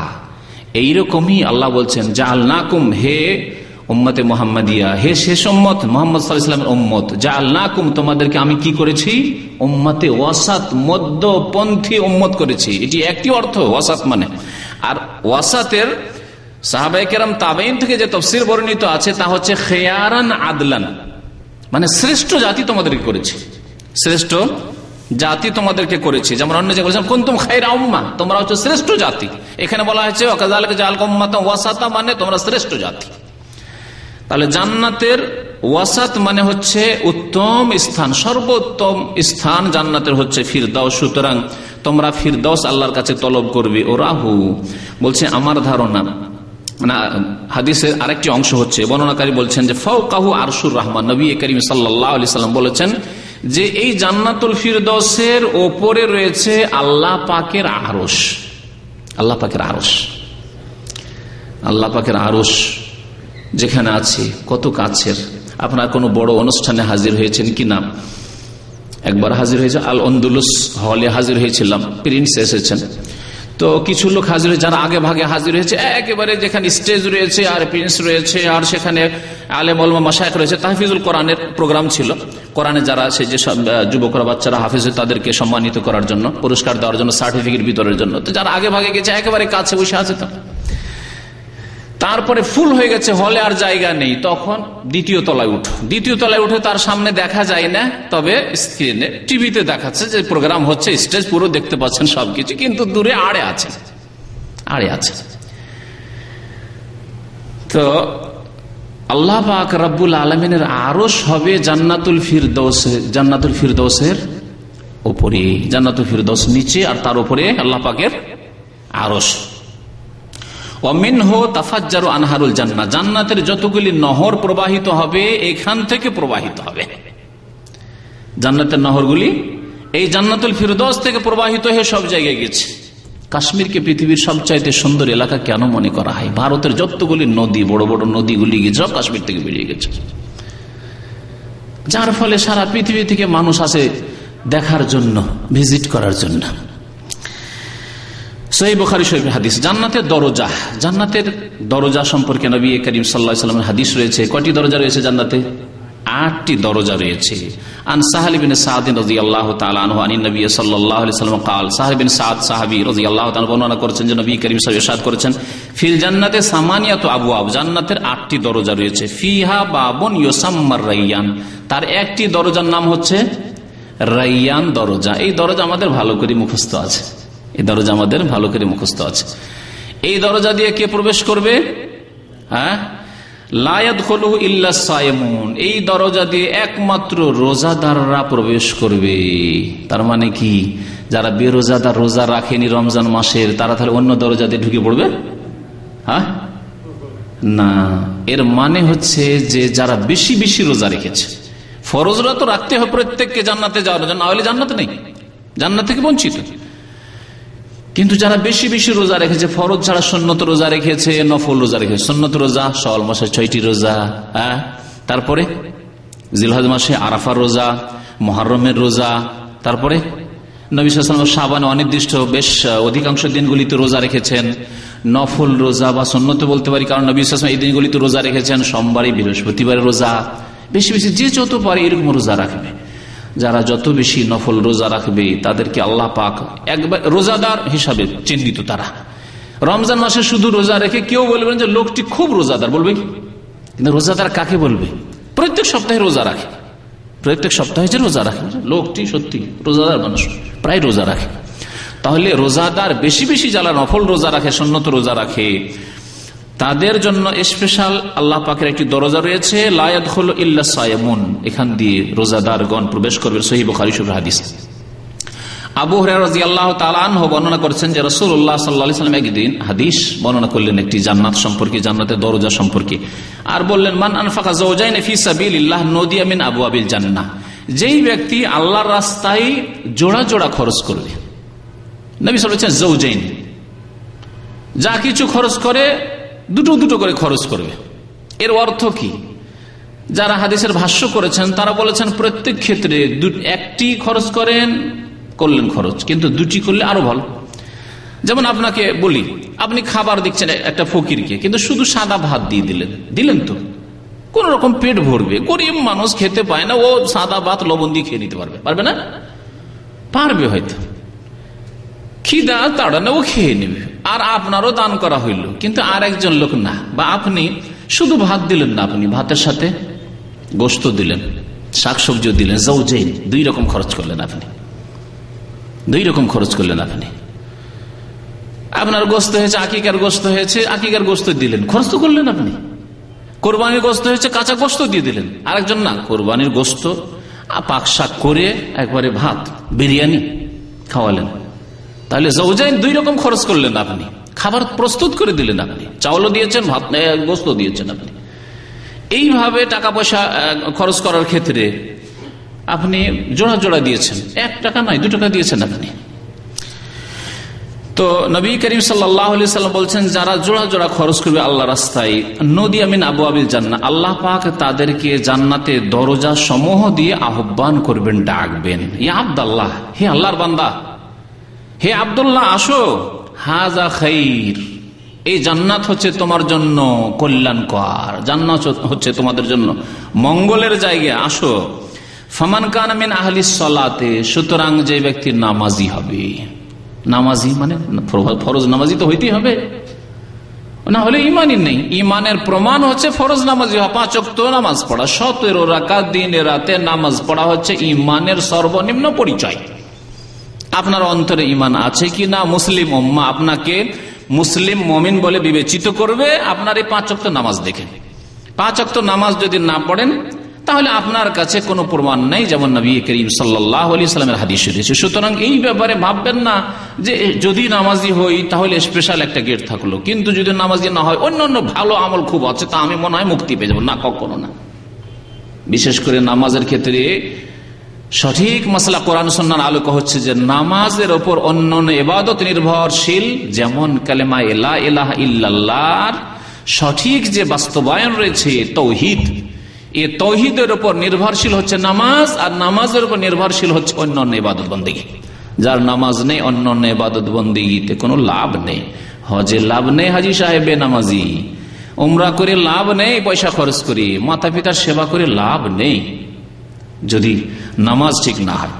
এইরকমই আল্লাহ বলছেন জাআলনাকুম, হে উম্মতে মুহাম্মাদিয়া, হে শেষ উম্মত মুহাম্মদ সাল্লাল্লাহু আলাইহি ওয়াসাল্লামের উম্মত, জাআলনাকুম তোমাদেরকে আমি কি করেছি, উম্মতে ওয়াসাত, মধ্যপন্থী উম্মত করেছি। এটি একটি অর্থ ওয়াসাত মানে। আর ওয়াসাতের সাহাবায়ে কেরাম তাবেঈন থেকে যে তাফসীর বর্ণিত আছে তা হচ্ছে খেয়ারান আদলান, মানে শ্রেষ্ঠ জাতি তোমাদেরকে করেছি, শ্রেষ্ঠ জাতি তোমাদেরকে করেছি। যেমন অন্য যে বলেছেন কুনতুম খায়রা উম্মাহ, তোমরা হচ্ছে শ্রেষ্ঠ জাতি। এখানে বলা হয়েছে ওয়াকাযালিকা জাআলনাকুম উম্মাতান ওয়াসাতা, মানে তোমরা শ্রেষ্ঠ জাতি। তাহলে জান্নাতের ওয়াসাত মানে হচ্ছে উত্তম স্থান, সর্বোত্তম স্থান জান্নাতের হচ্ছে ফিরদাউস। সুতরাং তোমরা ফিরদাউস আল্লাহর কাছে তলব করবে। ও রাহু বলছে আমার ধারণা, মানে হাদিসের আরেকটি অংশ হচ্ছে বর্ণনাকারী বলছেন যে ফাওকাহু আরশুর রহমান, নবী করিম সাল্লাল্লাহু আলাইহি সাল্লাম বলেছেন যে এই জান্নাতুল ফিরদাউসের ওপরে রয়েছে আল্লাহ পাকের আরশ। আল্লাহ পাকের আরশ, আল্লাহ পাকের আরশ যেখানে আছে কত কাছের। আপনার কোনো বড় অনুষ্ঠানে হাজির হয়েছেন কিনা? একবার হাজির হয়েছে, আল আন্দুলুস হলে হাজির হয়েছিলাম, প্রিন্স এসেছেন। তো কিছু লোক হাজির হয়েছে যারা আগে ভাগে হাজির হয়েছে, একেবারে যেখানে স্টেজ রয়েছে আর প্রিন্স রয়েছে আর সেখানে আলেম ওলামা মাশায়েখ রয়েছে, তাহফিজুল কোরআনের প্রোগ্রাম ছিল। কোরআনে যারা সেই যে যুবকরা বাচ্চারা হাফিজ তাদেরকে সম্মানিত করার জন্য, পুরস্কার দেওয়ার জন্য, সার্টিফিকেট বিতরণের জন্য। তো যারা আগে ভাগে গেছে একেবারে কাছে বসে আছে। তো তারপরে ফুল হয়ে গেছে, হলে আর জায়গা নেই, তখন দ্বিতীয় তলায় উঠো। দ্বিতীয় তলায় উঠে তার সামনে দেখা যায় না, তবে স্ক্রিনে টিভিতে দেখাচ্ছে যে প্রোগ্রাম হচ্ছে, স্টেজ পুরো দেখতে পাচ্ছেন সবকিছু, কিন্তু দূরে আড়ে আছে, আড়ে আছে। তো আল্লাহ পাক রব্বুল আলামিনের আরশ হবে জান্নাতুল ফিরদৌস, জান্নাতুল ফিরদৌসের উপরে, জান্নাতুল ফিরদৌস নিচে, আর তার উপরে আল্লাহ পাকের আরশ। ওয়ামিনহু তাফাজ্জারু আনহারুল জান্নাহ, জান্নাতের যতগুলি নহর প্রবাহিত হবে এখান থেকে প্রবাহিত হবে। জান্নাতের নহরগুলি এই জান্নাতুল ফিরদৌস থেকে প্রবাহিত হয়ে সব জায়গায় গেছে। কাশ্মীরকে পৃথিবীর সবচাইতে সুন্দর এলাকা কেন মনে করা হয়? ভারতের যতগুলি নদী, বড় বড় নদীগুলি সব কাশ্মীর থেকে বেরিয়ে গেছে, যার ফলে সারা পৃথিবী থেকে মানুষ আসে দেখার জন্য, ভিজিট করার জন্য। সহিহ বুখারী শরীফের হাদিস, জান্নাতের দরজা, জান্নাতের দরজা সম্পর্কে নবী করিম সাল্লাল্লাহু আলাইহি ওয়াসাল্লামের হাদিস রয়েছে। কয়টি দরজা রয়েছে জান্নাতে? আটটি দরজা রয়েছে। আন সাহাল ইবনে সাদ রাদিয়াল্লাহু তাআলা আনহু আনিন নবী সাল্লাল্লাহু আলাইহি ওয়াসাল্লাম قال, সাহাল ইবনে সাদ সাহাবী রাদিয়াল্লাহু তাআলা বর্ণনা করেছেন যে নবী করিম সাল্লাল্লাহু আলাইহি ওয়াসাল্লাম ইরশাদ করেছেন, ফিল জান্নাতে সামানিয়াতু আবওয়াব, জান্নাতের আটটি দরজা রয়েছে। ফিহা বাবুন ইউসাম্মার রায়্যান, তার একটি দরজার নাম হচ্ছে রায়্যান দরজা। এই দরজা আমাদের ভালো করে মুখস্থ আছে, এই দরজা আমাদের ভালো করে মুখস্থ আছে। এই দরজা দিয়ে কে প্রবেশ করবে? হ্যাঁ, লা ইয়াদখুলুহু ইল্লা সায়িমুন, এই দরজা দিয়ে একমাত্র রোজাদাররা প্রবেশ করবে। তার মানে কি, যারা বেরোজাদার, রোজা রাখেনি রমজান মাসের, তারা তাহলে অন্য দরজা দিয়ে ঢুকে পড়বে? হ্যাঁ না, এর মানে হচ্ছে যে যারা বেশি বেশি রোজা রেখেছে। ফরজরা তো রাখতে হবে প্রত্যেককে জান্নাতে যাওয়ার জন্য, না হলে জান্নাতে নেই, জান্নাত থেকে বঞ্চিত। কিন্তু যারা বেশি বেশি রোজা রেখেছে, ফরজ ছাড়া সুন্নত রোজা রেখেছে, নফল রোজা রেখেছে, সুন্নত রোজা শাওয়াল মাসে ছয়টি রোজা, হ্যাঁ, তারপরে জিলহজ মাসে আরাফার রোজা, মুহররমের রোজা, তারপরে নবী সাল্লাল্লাহু আলাইহি ওয়াসাল্লাম শাবানে অনির্দিষ্ট বেশ অধিকাংশ দিনগুলিতে রোজা রেখেছেন, নফল রোজা বা সুন্নত বলতে পারি, কারণ নবী সাল্লাল্লাহু আলাইহি ওয়াসাল্লাম এই দিনগুলিতে রোজা রেখেছেন, সোমবারে, বৃহস্পতিবারে রোজা, বেশি বেশি যে যত পারে এরকম রোজা রাখবে। যারা যত বেশি নফল রোজা রাখবে তাদেরকে আল্লাহ পাক একবার রোজাদার হিসাবে চিহ্নিত। তারা রমজান মাসে শুধু রোজা রেখে কেউ বলবেন যে লোকটি খুব রোজাদার, বলবে কি? কিন্তু রোজাদার কাকে বলবে? প্রত্যেক সপ্তাহে রোজা রাখে, প্রত্যেক সপ্তাহে যে রোজা রাখে, লোকটি সত্যি রোজাদার মানুষ, প্রায় রোজা রাখে। তাহলে রোজাদার বেশি বেশি যারা নফল রোজা রাখে, সুন্নত রোজা রাখে, তাদের জন্য স্পেশাল আল্লাহ পাকের একটি দরজা রয়েছে, লা ইয়াদখুলু ইল্লা সায়িমুন, এখান দিয়ে রোজাদারগণ প্রবেশ করবে। সহিহ বুখারী শরীফের হাদিস। আবু হুরায়রা রাদিয়াল্লাহু তাআলা আনহু বর্ণনা করেছেন যে রাসূলুল্লাহ সাল্লাল্লাহু আলাইহি ওয়াসাল্লাম একদিন হাদিস বর্ণনা করলেন একটি জান্নাত সম্পর্কে, জান্নাতের দরজা সম্পর্কে, আর বললেন মান আনফাকা যাওজাইন ফি সাবিলিল্লাহ নুদিয়া মিন আবওয়াবিল জান্নাহ, যেই ব্যক্তি আল্লাহর রাস্তায় জোড়া জোড়া খরচ করবে। নবী সাল্লাল্লাহু আলাইহি ওয়াসাল্লাম যাওজাইন, যা কিছু খরচ করে দুটো দুটো করে খরচ করবে। এর অর্থ কি? যারা হাদিসের ভাষ্য করেছেন তারা বলেছেন প্রত্যেক ক্ষেত্রে একটি খরচ করেন করলেন খরচ, কিন্তু দুটি করলে আরো ভালো। যেমন আপনাকে বলি, আপনি খাবার দিচ্ছেন একটা ফকিরকে, কিন্তু শুধু সাদা ভাত দিয়ে দিলেন, দিলেন তো কোন রকম পেট ভরবে, গরিব মানুষ খেতে পায় না, ও সাদা ভাত লবণ দিয়ে খেয়ে নিতে পারবে পারবে না? পারবে হয়তো, খিদা তাড়ানো ও খেয়ে নেবে, আর আপনারও দান করা হইল, কিন্তু আর একজন লোক না। বা আপনি শুধু ভাত দিলেন না, আপনি ভাতের সাথে গোস্ত দিলেন, শাকসবজি দিলেন, যাওজাইন, দুই রকম খরচ করলেন আপনি, দুই রকম খরচ করলেন আপনি। আপনার গোস্ত হয়েছে, আকিকার গোস্ত হয়েছে, আকিকার গোস্ত দিলেন, খরচ তো করলেন আপনি। কোরবানির গোস্ত হয়েছে, কাঁচা গোস্ত দিয়ে দিলেন। আরেকজন না, কোরবানির গোস্ত পাক শাক করে একবারে ভাত বিরিয়ানি খাওয়ালেন, তাহলে যাওজাইন দুই রকম খরচ করলেন আপনি। খাবার প্রস্তুত করে দিলেন আপনি, চাউলও দিয়েছেন, ভাত গোস্ত দিয়েছেন আপনি। এইভাবে টাকা পয়সা খরচ করার ক্ষেত্রে আপনি জোড়া জোড়া দিয়েছেন, এক টাকা নয় দু টাকা দিয়েছেন আপনি। তো নবী করিম সাল্লাল্লাহু আলাইহি সাল্লাম বলছেন, যারা জোড়া জোড়া খরচ করবে আল্লাহ রাস্তায়, নদিয়া মিন আবওয়াবিল জান্নাহ, আল্লাহ পাক তাদেরকে জান্নাতে দরজা সমূহ দিয়ে আহ্বান করবেন, ডাকবেন, ইয়া আব্দুল্লাহ, হে আল্লাহর বান্দা, হে আব্দুল্লাহ আসো, হাজা খাইর, এই জান্নাত হচ্ছে তোমার জন্য কল্যাণকর, জান্নাত হচ্ছে তোমাদের জন্য মঙ্গলের জায়গা, আসো। ফামান কানা মিন আহলিস সালাতে, সুতরাং যে ব্যক্তি নামাজি হবে, নামাজি মানে ফরজ নামাজি তো হইতেই হবে, না হলে ইমানই নেই। ইমানের প্রমাণ হচ্ছে ফরজ নামাজি হওয়া, পাঁচ ওয়াক্ত নামাজ পড়া, সতেরো রাকাত দিনে রাতে নামাজ পড়া হচ্ছে ইমানের সর্বনিম্ন পরিচয়। আপনার অন্তরে ইমান আছে কি না, মুসলিম উম্মাহ আপনাকে মুসলিম মুমিন বলে বিবেচিত করবে আপনার এই পাঁচ ওয়াক্ত নামাজ দেখে। পাঁচ ওয়াক্ত নামাজ যদি না পড়েন তাহলে আপনার কাছে কোনো প্রমাণ নেই, যেমন নবী করিম সাল্লাল্লাহু আলাইহি সাল্লামের হাদিস রয়েছে। সুতরাং এই ব্যাপারে ভাববেন না যে যদি নামাজি হই তাহলে স্পেশাল একটা গেট থাকলো, কিন্তু যদি নামাজি না হয় অন্য অন্য ভালো আমল খুব আছে, তা আমি মনে হয় মুক্তি পেয়ে যাবো, না, কখনো না। বিশেষ করে নামাজের ক্ষেত্রে সঠিক মাসলা কোরআন সুন্নাহর আলোকে হচ্ছে যে নামাজের ওপর অন্যান্য ইবাদত নির্ভরশীল, যেমন কালেমা লা ইলাহা ইল্লাল্লাহর সঠিক যে বাস্তবায়ন রয়েছে তাওহীদ, এই তাওহীদের উপর নির্ভরশীল হচ্ছে নামাজ, আর নামাজের উপর নির্ভরশীল হচ্ছে অন্যান্য ইবাদত বন্দেগী। যার নামাজ নেই, অন্যান্য ইবাদত বন্দেগীতে কোনো লাভ নেই। হজে লাভ নেই হাজি সাহেব বেনামাজি, উমরা করে লাভ নেই পয়সা খরচ করে, মাতা পিতার সেবা করে লাভ নেই যদি নামাজ ঠিক না হয়।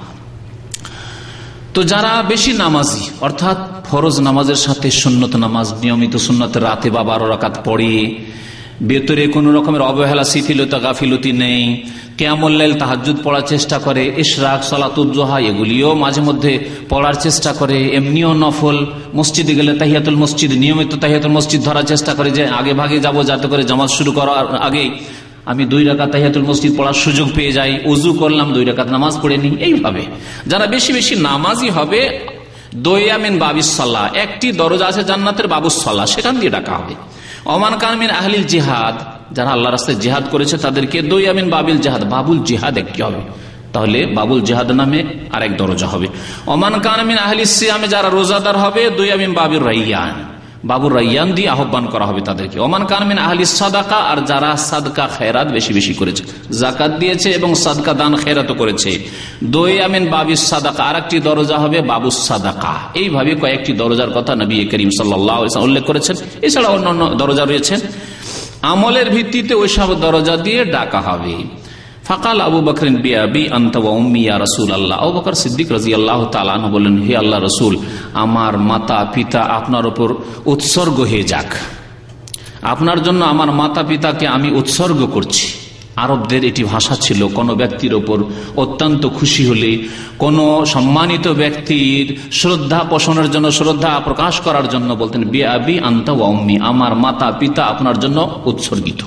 তো যারা বেশি নামাজি, অর্থাৎ ফরজ নামাজের সাথে সুন্নত নামাজ নিয়মিত সুন্নত রাতে বা বারো রাকাত পড়ে, ভেতরে কোন রকমের অবহেলা শিথিলতা গাফিলতি নেই, কিয়ামুল লাইল তাহাজ্জুদ পড়ার চেষ্টা করে, ইশরাক সালাতুল জোহা এগুলিও মাঝে মধ্যে পড়ার চেষ্টা করে, এমনিও নফল মসজিদে গেলে তাহিয়াতুল মসজিদ নিয়মিত তাহিয়াতুল মসজিদ ধরার চেষ্টা করে, যে আগে ভাগে যাব যাতে করে জামাত শুরু করার আগে আমি দুই রাকাত তাহিয়াতুল মসজিদ পড়ার সুযোগ পেয়ে যাই, ওযু করলাম দুই রাকাত নামাজ পড়ে নি। এইভাবে যারা বেশি বেশি নামাজি হবে, দোয়া মিন বাবিস সালাহ, একটি দরজা আছে জান্নাতের বাবুস সালাহ, সেখান দিয়ে ডাকা হবে। ওমান কান মিন আহলিল জিহাদ, যারা আল্লাহর রাস্তায় জিহাদ করেছে তাদেরকে দোয়া মিন বাবিল জিহাদ, বাবুল জিহাদ একটি হবে, তাহলে বাবুল জিহাদ নামে আরেক দরজা হবে। ওমান কান মিন আহলিস সিয়াম, যারা রোজাদার হবে দোয়া মিন বাবির রাইয়ান, বাবুর রাইয়ান দিয়ে আহ্বান করা হবে তাদেরকে। ওমান কান মিন আহলিস সাদাকা, আর যারা সাদকা খেরাত বেশি বেশি করেছে, যাকাত দিয়েছে এবং সাদকা দান খেরাত করেছে, দোয়া মিন বাবিস সাদাকা, আরেকটি দরজা হবে বাবুস সাদাকা। এইভাবে কয়েকটি দরজার কথা নবী করিম সাল্লাল্লাহু আলাইহি ওয়াসাল্লাম উল্লেখ করেছেন। এছাড়া অন্যান্য দরজা রয়েছে, আমলের ভিত্তিতে ওই সব দরজা দিয়ে ডাকা হবে। ফাকাল আবু বকর বিআবি আনতা ওয়া উম্মি ইয়া রাসূলুল্লাহ, আবু বকর সিদ্দিক রাদিয়াল্লাহু তাআলা আনহু বলেন, হে আল্লাহর রাসূল, আমার মাতা পিতা আপনার উপর উৎসর্গ হয়ে যাক, আপনার জন্য আমার মাতা পিতাকে আমি উৎসর্গ করছি। আরবদের এটি ভাষা ছিল, কোন ব্যক্তির ওপর অত্যন্ত খুশি হলে, কোন সম্মানিত ব্যক্তির শ্রদ্ধা পোষণের জন্য, শ্রদ্ধা প্রকাশ করার জন্য বলতেন বিআবি আনতা ওয়া উম্মি, আমার মাতা পিতা আপনার জন্য উৎসর্গিত।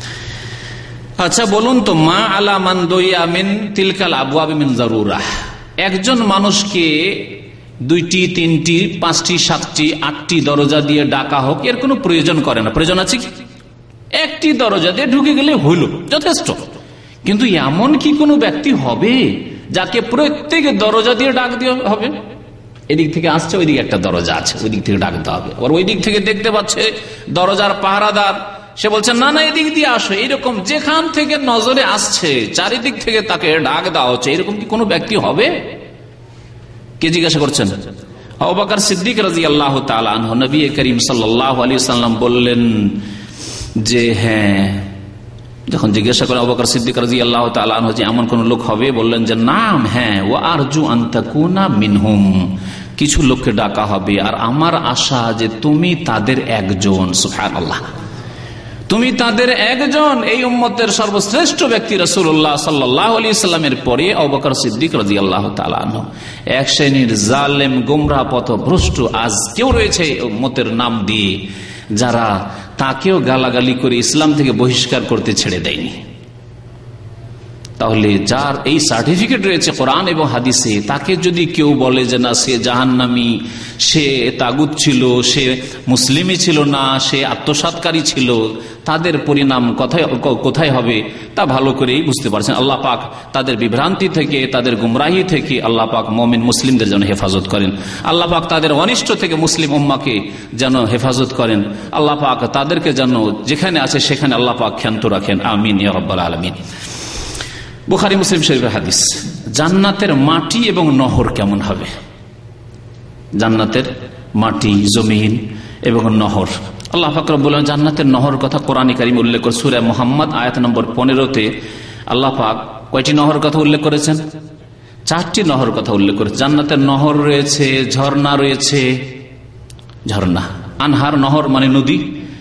আচ্ছা বলুন তো, মা আলা মান দইয়া মিন তিলকাল আবওয়াব মিন জারুরাহ, একজন মানুষকে দুইটি, তিনটি, পাঁচটি, সাতটি, আটটি দরজা দিয়ে ডাকা হোক, এর কোনো প্রয়োজন করে না। প্রয়োজন আছে কি? একটি দরজা দিয়ে ঢুকে গেলে হইল, যথেষ্ট। কিন্তু এমন কি কোনো ব্যক্তি হবে যাকে প্রত্যেক দরজা দিয়ে ডাক দিয়ে হবে? এদিক থেকে আসছে, ওই দিকে একটা দরজা আছে, ওই দিক থেকে ডাকতে হবে। আবার ওই দিক থেকে দেখতে পাচ্ছে দরজার পাহারাদার, সে বলছে না না এদিক দিয়ে আসো। এইরকম যেখান থেকে নজরে আসছে চারিদিক থেকে তাকে ডাক দেওয়া হচ্ছে, এরকম কি কোনো ব্যক্তি হবে? কে জিজ্ঞাসা করছেন? আবু বকর সিদ্দিক রাদিয়াল্লাহু তাআলা আনহু। নবী করিম সাল্লাল্লাহু আলাইহি ওয়াসাল্লাম বললেন যে হ্যাঁ। যখন জিজ্ঞাসা করে আবু বকর সিদ্দিক রাদিয়াল্লাহু তাআলা আনহু যে এমন কোন লোক হবে, বললেন যে নাম, হ্যাঁ। ওয়া আরজু আন তাকুনা মিনহুম, কিছু লোককে ডাকা হবে আর আমার আশা যে তুমি তাদের একজন। সুবহানাল্লাহ, তুমি তাদের একজন। এই উম্মতের সর্বশ্রেষ্ঠ ব্যক্তি রাসূলুল্লাহ সাল্লাল্লাহু আলাইহি সাল্লামের পরে আবু বকর সিদ্দিক রাদিয়াল্লাহু তাআলা আনহু। এক শ্রেণীর জালেম, গোমরাহ, পথভ্রষ্ট আজ কেউ রয়েছে উম্মতের নাম দিয়ে যারা তাকেও গালাগালি করে ইসলাম থেকে বহিষ্কার করতে ছেড়ে দেয়নি। তাহলে যার এই সার্টিফিকেট রয়েছে কোরআন এবং হাদিসে, তাকে যদি কেউ বলে যে না সে জাহান্নামী, সে তাগুত ছিল, সে মুসলিমই ছিল না, সে আত্মসাৎকারী ছিল, তাদের পরিণাম কোথায় কোথায় হবে তা ভালো করেই বুঝতে পারছেন। আল্লাহ পাক তাদের বিভ্রান্তি থেকে, তাদের গুমরাহি থেকে আল্লাহ পাক মুমিন মুসলিমদের যেন হেফাজত করেন। আল্লাহ পাক তাদের অনিষ্ট থেকে মুসলিম উম্মাকে যেন হেফাজত করেন। আল্লাহ পাক তাদেরকে যেন যেখানে আছে সেখানে আল্লাহ পাক ক্ষান্ত রাখেন। আমিন ইয়া রাব্বাল আলামিন। বুখারী মুসলিম শরীফের হাদিস। জান্নাতের মাটি এবং নহর কেমন হবে? জান্নাতের মাটি, জমিন এবং নহর, আল্লাহ পাক রব্বুল আলামিন জান্নাতের নহর কথা কোরআনে কারীমে উল্লেখ করে সূরা মুহাম্মদ আয়াত নম্বর পনেরোতে আল্লাহ পাক কয়টি নহর কথা উল্লেখ করেছেন? চারটি নহর কথা উল্লেখ করেছেন। জান্নাতের নহর রয়েছে, ঝর্ণা রয়েছে, ঝর্ণা, আনহার, নহর মানে নদী,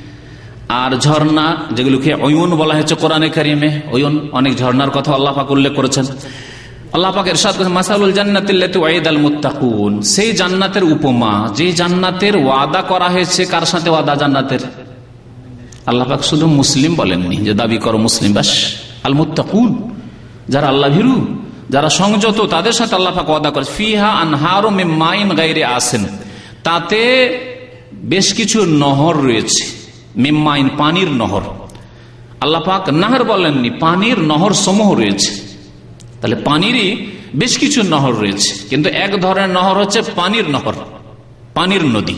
আর ঝর্ণা যেগুলোকে অয়ুন বলা হয়েছে কোরআনে কারিমে। অয়ুন, অনেক ঝর্ণার কথা আল্লাহ পাক উল্লেখ করেছেন। আল্লাহ পাক ইরশাদ করেছেন মাসালুল জান্নাতিল্লাতী ওয়াইদাল মুত্তাকুন, সেই জান্নাতের উপমা যে জান্নাতের ওয়াদা করা হয়েছে। কার সাথে ওয়াদা জান্নাতের? আল্লাহ পাক শুধু মুসলিম বলেননি যে দাবি করো মুসলিম, বাস। আল মুত্তাকুন, যারা আল্লাহ ভীরু, যারা সংযত, তাদের সাথে আল্লাহ পাক ওয়াদা করেছে। ফিহা আনহারু মিন মাইন গায়রি আসিন, তাতে বেশ কিছু নহর রয়েছে। মিম্মাইন, পানির নহর। আল্লাহ পাক নাহর বলেননি, পানির নহর সমূহ রয়েছে। তাহলে পানিরই বেশ কিছু নহর রয়েছে, কিন্তু এক ধরনের নহর হচ্ছে পানির নহর, পানির নদী।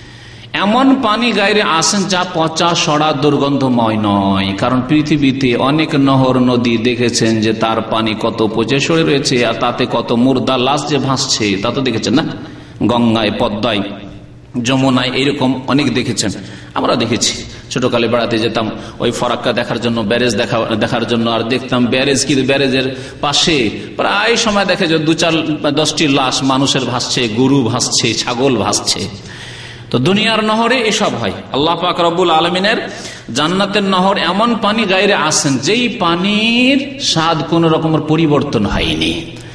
এমন পানি গায়রে আসেন যা পচা, সড়া, দুর্গন্ধময় নয়। কারণ পৃথিবীতে অনেক নহর, নদী দেখেছেন যে তার পানি কত পচে সরে রয়েছে, আর তাতে কত মুর্দা লাশ যে ভাসছে, তা তো দেখেছেন না? গঙ্গায়, পদ্মায়, যমুনায়, এরকম অনেক দেখেছেন। আমরা দেখেছি, ছোটকালে বেড়াতে যেতাম ওই ফরাক্কা দেখার জন্য, ব্যারেজ দেখা দেখার জন্য, আর দেখতাম ব্যারেজ, কিন্তু ব্যারেজের পাশে প্রায় সময় দেখে যে দু চার দশটি লাশ মানুষের ভাসছে, গরু ভাসছে, ছাগল ভাসছে। তো দুনিয়ার নহরে এসব হয়। আল্লাহ পাক রব্বুল আলামিনের জান্নাতের নহর এমন পানি গায়রে আসেন যেই পানির স্বাদ কোন রকমের পরিবর্তন হয়নি।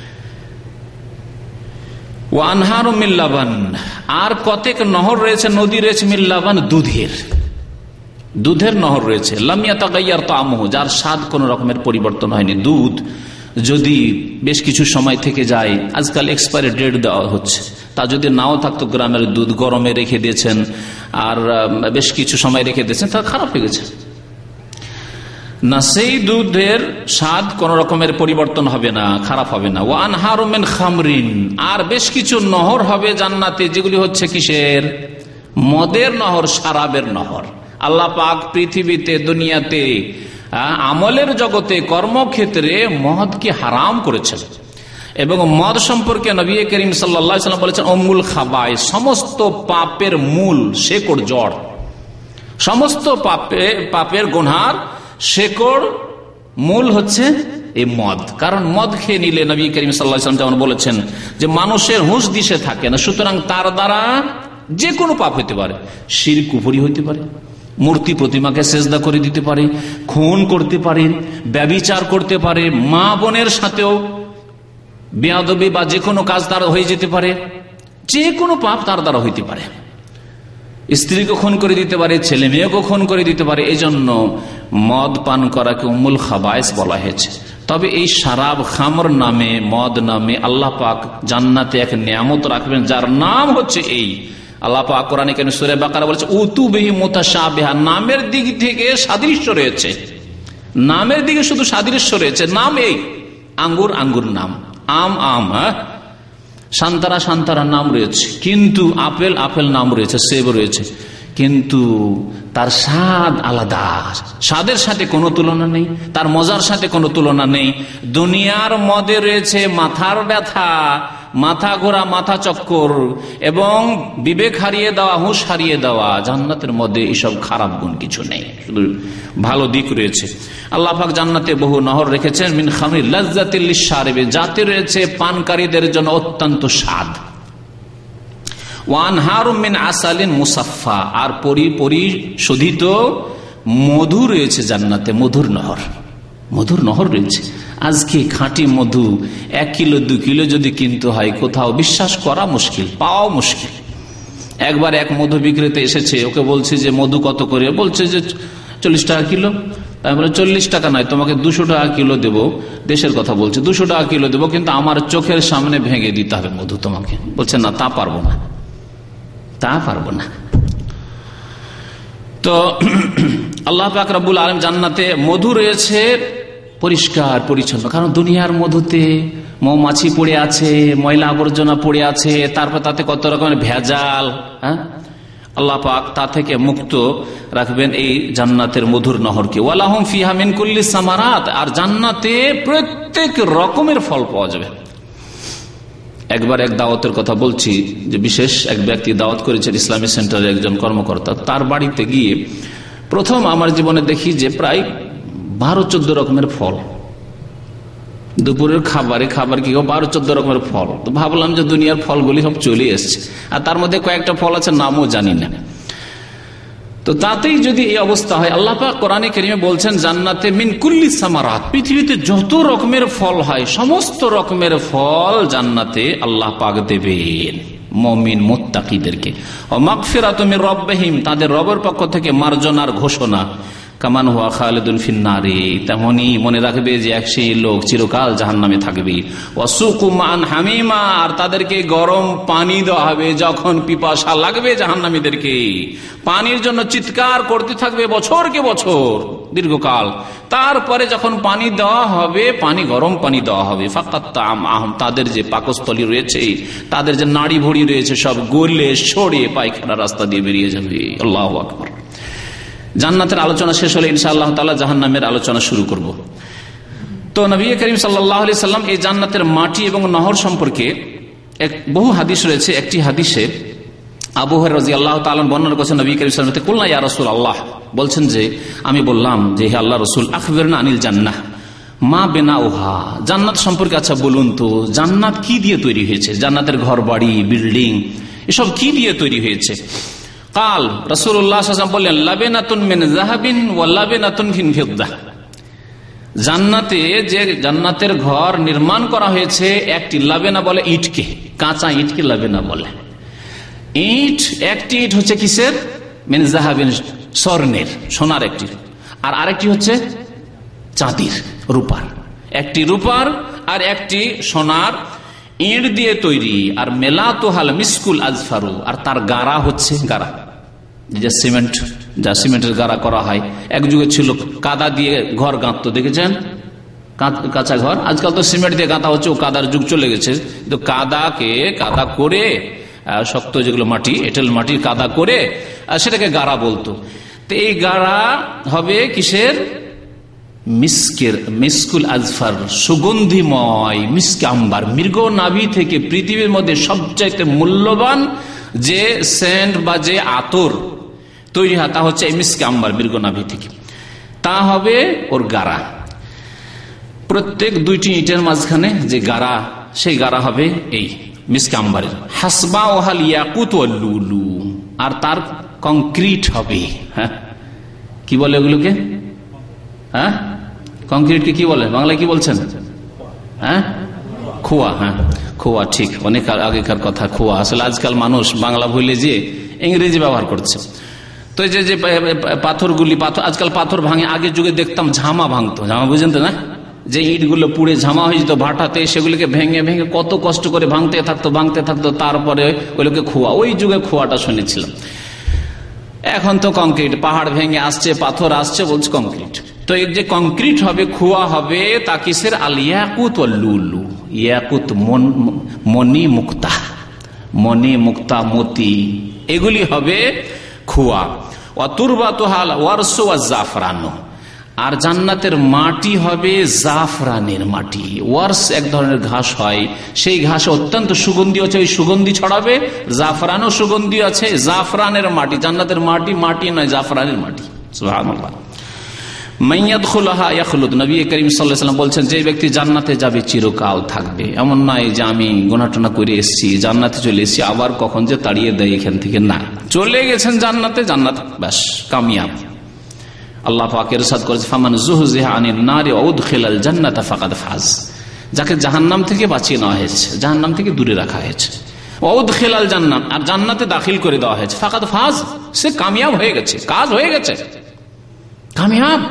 ওয়ানহারু মিন লাবান, আর কতেক নহর রয়েছে, নদী রয়েছে, মিন লাবান, দুধের, দুধের নহর রয়েছে। লাম ইয়াতাগায়্যার তা'আমুহু, যার স্বাদ কোন রকমের পরিবর্তন হয়নি। দুধ যদি বেশ কিছু সময় থেকে যায়, আজকাল এক্সপায়ারি ডেট দেওয়া হচ্ছে, তা যদি নাও থাকতো, গ্রামের দুধ গরমে রেখে দিয়েছেন আর বেশ কিছু সময় রেখে দিয়েছেন, তা খারাপ হয়ে গেছে না, সেই দুধের স্বাদ কোন রকমের পরিবর্তন হবে না, খারাপ হবে না। ওয়া আনহারু মিন খামরিন, আর বেশ কিছু নহর হবে জান্নাতে, যেগুলি হচ্ছে কিসের? মদের নহর, শরাবের নহর। আল্লাহ পাক পৃথিবীতে, দুনিয়াতে, আমলের জগতে, কর্মক্ষেত্রে মদকে হারাম করেছেন। এবং মদ সম্পর্কে নবী করিম সাল্লাল্লাহু আলাইহি ওয়াসাল্লাম বলেছেন উম্মুল খাবায়, সমস্ত পাপের মূল, শেকড়, জড়, সমস্ত পাপে পাপের গুনার শেকড়, মূল হচ্ছে এই মদ। কারণ মদ খেয়ে নিলে নবী করিম সাল্লাল্লাহু আলাইহি ওয়াসাল্লাম যেমন বলেছেন যে মানুষের হুঁশ দিশে থাকে না, সুতরাং তার দ্বারা যে কোনো পাপ হতে পারে। শিরক, কুফরি হইতে পারে, মূর্তি প্রতিমাকে সেজদা করে দিতে পারে, খুন করতে পারে, ব্যভিচার করতে পারে, মা বোনের সাথেও বেয়াদবি বা যে কোনো কাজ তার হয়ে যেতে পারে, যে কোনো পাপ তার দ্বারা হইতে পারে। স্ত্রীকে খুন করে দিতে পারে, ছেলে মেয়েকে খুন করে দিতে পারে। এই জন্য মদ পান করাকে উম্মুল খাবায়েস বলা হয়েছে। তবে এই শরাব খামর নামে, মদ নামে আল্লাহ পাক জান্নাতে এক নিয়ামত রাখবেন, যার নাম হচ্ছে এই। আল্লাহ পাক কোরআনে কেন সূরা বাকারা বলেছে উতু বিহি মুতাশাবিহা, নামের দিক থেকে সাদৃশ্য রয়েছে, নামের দিকে শুধু সাদৃশ্য রয়েছে। নাম এই, আঙ্গুর আঙ্গুর নাম, আম আম, হ্যাঁ, সান্তারা সান্তারা নাম রয়েছে, কিন্তু আপেল আপেল নাম রয়েছে, সেব রয়েছে, কিন্তু তার স্বাদ আলাদা, স্বাদের সাথে কোনো তুলনা নেই, তার মজার সাথে কোনো তুলনা নেই। দুনিয়ার মদে রয়েছে মাথার ব্যথা, মাথা ঘোরা, মাথা চক্কর এবং বিবেক হারিয়ে দেওয়া, হুঁশ হারিয়ে দেওয়া। জান্নাতের মধ্যে এসব খারাপ গুণ কিছু নেই, শুধু ভালো দিক রয়েছে। আল্লাহ পাক জান্নাতে বহু নহর রেখেছেন, মিন খামরিল লাজ্জাতিল লিশারিবিন, যাতে রয়েছে পানকারীদের জন্য অত্যন্ত স্বাদ। ওয়ানহারুম মিন আসালিন মুসাফফা, আর পরি পরিশোধিত মধু রয়েছে জান্নাতে, মধুর নহর, মধুর নহর রয়েছে। আজকে খাঁটি মধু এক কিলো দু কিলো যদি কিনতে হয় কোথাও, বিশ্বাস করা মুশকিল, পাওয়া মুশকিল। একবার এক মধু বিক্রেতা এসেছে, ওকে বলছে যে মধু কত করে, বলছে যে চল্লিশ টাকা কিলো। তাই বলে চল্লিশ টাকা নয়, তোমাকে দুশো টাকা কিলো দেবো, দেশের কথা বলছে, দুশো টাকা কিলো দেবো, কিন্তু আমার চোখের সামনে ভেঙে দিতে হবে মধু তোমাকে। বলছে না, তা পারবো না, তা পারবো না। তো আল্লাহ পাক রব্বুল আলামিন জান্নাতে মধু রয়েছে পরিষ্কার পরিচ্ছন্ন, কারণ দুনিয়ার মধুতে মৌমাছি পড়ে আছে, ময়লা আবর্জনা পড়ে আছে, তারপর তাতে কত রকমের ভেজাল। হ্যাঁ, আল্লাহ পাক তা থেকে মুক্ত রাখবেন এই জান্নাতের মধুর নহরকে। ওয়ালাহুম ফিহা মিন কুল্লি সামারাত, আর জান্নাতে প্রত্যেক রকমের ফল পাওয়া যাবে। একবার এক দাওয়াতের কথা বলছি, যে বিশেষ এক ব্যক্তি দাওয়াত করেছেন ইসলামী সেন্টারের একজন কর্মকর্তা। তার বাড়িতে গিয়ে প্রথম আমার জীবনে দেখি যে প্রায় বারো চোদ্দ রকমের ফল, দুপুরের খাবারে খাবার কি বারো চোদ্দ রকমের ফল। তো ভাবলাম যে দুনিয়ার ফলগুলি সব চলে এসছে, আর তার মধ্যে কয়েকটা ফল আছে নামও জানি না। তো তাতেই যদি এই অবস্থা হয়, আল্লাহ পাক কোরআনে কারীমে বলছেন জান্নাতে মিন কুল্লি সামারাত, পৃথিবীতে যত রকমের ফল হয় সমস্ত রকমের ফল জান্নাতে আল্লাহ পাক দেবেন মুমিন মুত্তাকিদেরকে। ও মাগফিরাতুম মির রাব্বিহিম, তাদের রবের পক্ষ থেকে মার্জনার ঘোষণা। কামান হুয়া খালিদুন ফিন্নারি, তেমনি মনে রাখবে যে এক সেই লোক চিরকাল জাহান্নামে থাকবে। ওয়াসুকু মান হামিমা, আর তাদেরকে গরম পানি দেওয়া হবে যখন পিপাসা লাগবে জাহান্নামীদেরকে, পানির জন্য চিৎকার করতে থাকবে বছরকে বছর, দীর্ঘকাল। তারপরে যখন পানি দেওয়া হবে, পানি গরম পানি দেওয়া হবে। ফাকাত্তা আহম, তাদের যে পাকস্থলী রয়েছে, তাদের যে নাড়ি ভুড়ি রয়েছে, সব গলে সরে পায়খানা রাস্তা দিয়ে বেরিয়ে যাবে। আল্লাহু আকবার। জান্নাতের আলোচনা শেষ হলে ইনশাআল্লাহ তাআলা জাহান্নামের আলোচনা শুরু করব। তো নবী করিম সাল্লাল্লাহু আলাইহি সাল্লাম এই জান্নাতের মাটি এবং নহর সম্পর্কে এক বহু হাদিস রয়েছে। একটি হাদিসে আবু হুরায়রা রাদিয়াল্লাহু তাআলা বর্ণনা করেছেন, নবী করিম সাল্লাল্লাহু আলাইহি ওয়াসাল্লাম কুলনা ইয়া রাসূলুল্লাহ, বলছেন যে আমি বললাম যে হে আল্লাহর রাসূল, আখবিরনা আনিল জান্নাহ মা বিনাউহা, জান্নাত সম্পর্কে আচ্ছা বলুন তো জান্নাত কি দিয়ে তৈরি হয়েছে, জান্নাতের ঘর বাড়ি বিল্ডিং এসব কি দিয়ে তৈরি হয়েছে। কাল রাসূলুল্লাহ সাল্লাল্লাহু আলাইহি ওয়াসাল্লাম বললেন লাবিনাতুন মিন যাহাবিন ওয়া লাবিনাতুন মিন ফিদ্দা, জান্নাতে যে জান্নাতের ঘর নির্মাণ করা হয়েছে, একটি লাবেনা বলে ইটকে, কাঁচা ইটকে লাবেনা বলে। ইট একটি ইট হচ্ছে কিসের, মিন যাহাবিন, স্বর্ণের, সোনার একটি, আর আরেকটি হচ্ছে চাঁদির, রূপার। একটি রূপার আর একটি সোনার ইট দিয়ে তৈরি। আর মেলাতুহাল মিসকুল আজফারু, আর তার গাড়া হচ্ছে গাড়া, যে সিমেন্ট, যা সিমেন্টের গাড়া করা হয়। এক যুগে ছিল কাদা দিয়ে ঘর গাঁথতো, দেখেছেন কাঁচা ঘর। আজকাল তো সিমেন্ট দিয়ে গাঁথা হচ্ছে, ও কাদার যুগ চলে গেছে। তো কাদাকে কাদা করে, শক্ত যেগুলো মাটি, এঁটেল মাটির কাদা করে সেটাকে গাড়া বলতো। তো এই গাড়া হবে কিসের, মিস্কের, মিসকুল আজফার, সুগন্ধিময় মিসকে আম্বার। মৃগ নাভি থেকে পৃথিবীর মধ্যে সবচাইতে মূল্যবান যে সেন্ট বা যে আতর তৈরি হয় তা হচ্ছে এই মিসকে আম্বার, মৃগ নাভি থেকে। তা হবে ওর গাড়া। প্রত্যেক দুইটি ইটের মাঝখানে যে গাড়া, সেই গাড়া হবে এই মিসকে আম্বারের। হাসবা ওহাল ইয়াকুত ওয়াল লুলু, আর তার কংক্রিট হবে। হ্যাঁ, কি বলে ওগুলোকে, হ্যাঁ কংক্রিটকে কি বলে, বাংলায় কি বলছেন, হ্যাঁ খোয়া। হ্যাঁ খোয়া, ঠিক, অনেক আগেকার কথা খোয়া। আসলে আজকাল মানুষ বাংলা ভুলে যে ইংরেজি ব্যবহার করছে। তো যে যে পাথরগুলি, পাথর আজকাল পাথর ভাঙে, আগের যুগে দেখতাম ঝামা ভাঙতো, ঝামা বুঝেন তো না, যে ইটগুলো পুড়ে ঝামা হয়ে যেত ভাটাতে, সেগুলিকে ভেঙে ভেঙে কত কষ্ট করে ভাঙতে থাকতো ভাঙতে থাকতো তারপরে ওগুলোকে খোয়া, ওই যুগে খোয়াটা শুনেছিলাম। এখন তো কংক্রিট, পাহাড় ভেঙে আসছে, পাথর আসছে, বলছে কংক্রিট। তো এর যে কংক্রিট হবে, খোয়া হবে, তা কিসের? আল ইয়াকুত ওয়াল লুলু। ইয়াকুত মনি মুক্তা, মনি মুক্তা মতি, এগুলি হবে খোয়া। ওয়াতুরবাতুহাল ওয়ারসু ওয়াজ জাফরানু, আর জান্নাতের মাটি হবে জাফরানের মাটি। ওয়ার্স এক ধরনের ঘাস হয়, সেই ঘাস অত্যন্ত সুগন্ধি আছে, ওই সুগন্ধি ছড়াবে। জাফরানও সুগন্ধি আছে, জাফরানের মাটি, জান্নাতের মাটি মাটি নয়, জাফরানের মাটি। সুবহানাল্লাহ। মাইয়াদখুলহা ইয়াখলুদ, নবী করিম সাল্লাল্লাহু আলাইহি ওয়াসাল্লাম বলছেন যে ব্যক্তি জান্নাতে যাবে চিরকাল থাকবে। এমন নয় যে আমি গুনাহটনা করে এসেছি, জান্নাতে চলে এসেছি, আবার কখন যে তাড়িয়ে দেয় এখান থেকে, না, চলে গেছেন জান্নাতে, জান্নাত ব্যাস কামিয়াব। আল্লাহ পাক ইরশাদ করেছেন, ফামান যুহজিহা আনিন নারি ওয়া উদখিলাল জান্নাতা ফাকাদ ফাজ, যাকে জাহান্নাম থেকে বাঁচিয়ে নেওয়া হয়েছে, জাহান্নাম থেকে দূরে রাখা হয়েছে, ওয়া উদখিলাল জান্নাত, আর জান্নাতে দাখিল করে দেওয়া হয়েছে, ফাকাদ ফাজ, সে কামিয়াব হয়ে গেছে, কাজ হয়ে গেছে, কামিয়াব।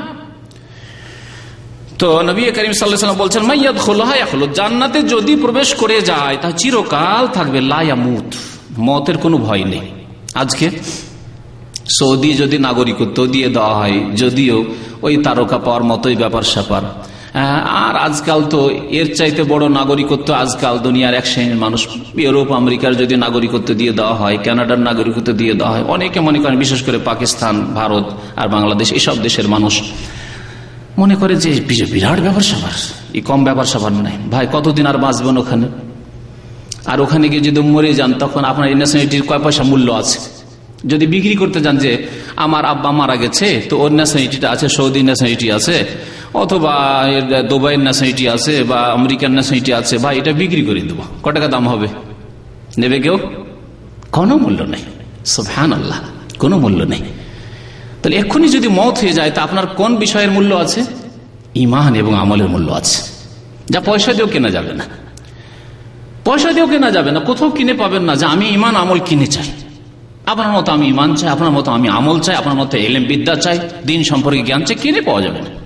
তো নবী করিম সাল্লাল্লাহু আলাইহি ওয়াসাল্লাম বলছেন, মাইয়াদখুলহা ইয়াখলুদ, জান্নাতে যদি প্রবেশ করে যায় তা চিরকাল থাকবে, লা ইয়ামুত, মতের কোনো ভয় নেই। আজকে সৌদি যদি নাগরিকত্ব দিয়ে দেওয়া হয়, যদিও ওই তারকা পাওয়ার মতোই ব্যাপার স্যাপার, আর আজকাল তো এর চাইতে বড় নাগরিকত্ব আজকাল দুনিয়ার এক শ্রেণীর মানুষ, ইউরোপ আমেরিকার যদি নাগরিকত্ব দিয়ে দেওয়া হয়, কানাডার নাগরিকত্ব দিয়ে দেওয়া হয়, অনেকে মনে করেন, বিশেষ করে পাকিস্তান, ভারত আর বাংলাদেশ, এইসব দেশের মানুষ মনে করে যে বিরাট ব্যাপার স্যাপার, এই কম ব্যাপার স্যাপার নাই। ভাই কতদিন আর বাঁচবেন ওখানে? আর ওখানে গিয়ে যদি মরে যান, তখন আপনার ন্যাশনালিটির কয় পয়সা মূল্য আছে? যদি বিক্রি করতে যান যে আমার আব্বা মারা গেছে, তো ওর ন্যাশনালিটিটা আছে, সৌদি ন্যাশনালিটি আছে, অথবা দুবাইয়ের ন্যাশনালিটি আছে, বা আমেরিকার ন্যাশনালিটি আছে, ভাই এটা বিক্রি করে দেবো, কত টাকা দাম হবে? নেবে কেউ? কোনো মূল্য নেই। সুবহানাল্লাহ, কোনো মূল্য নেই। তাহলে এক্ষুনি যদি মওত হয়ে যায়, তা আপনার কোন বিষয়ের মূল্য আছে? ঈমান এবং আমলের মূল্য আছে, যা পয়সা দিয়েও কেনা যাবে না, পয়সা দিয়েও কেনা যাবে না, কোথাও কিনে পাবেন না যে আমি ঈমান আমল কিনে চাই। আপনার মতো আমি ঈমান চাই, আপনার মতো আমি আমল চাই, আপনার মতো ইলম বিদ্যা চাই, দিন সম্পর্কে জ্ঞান চাই, কিনে পাওয়া যাবে না।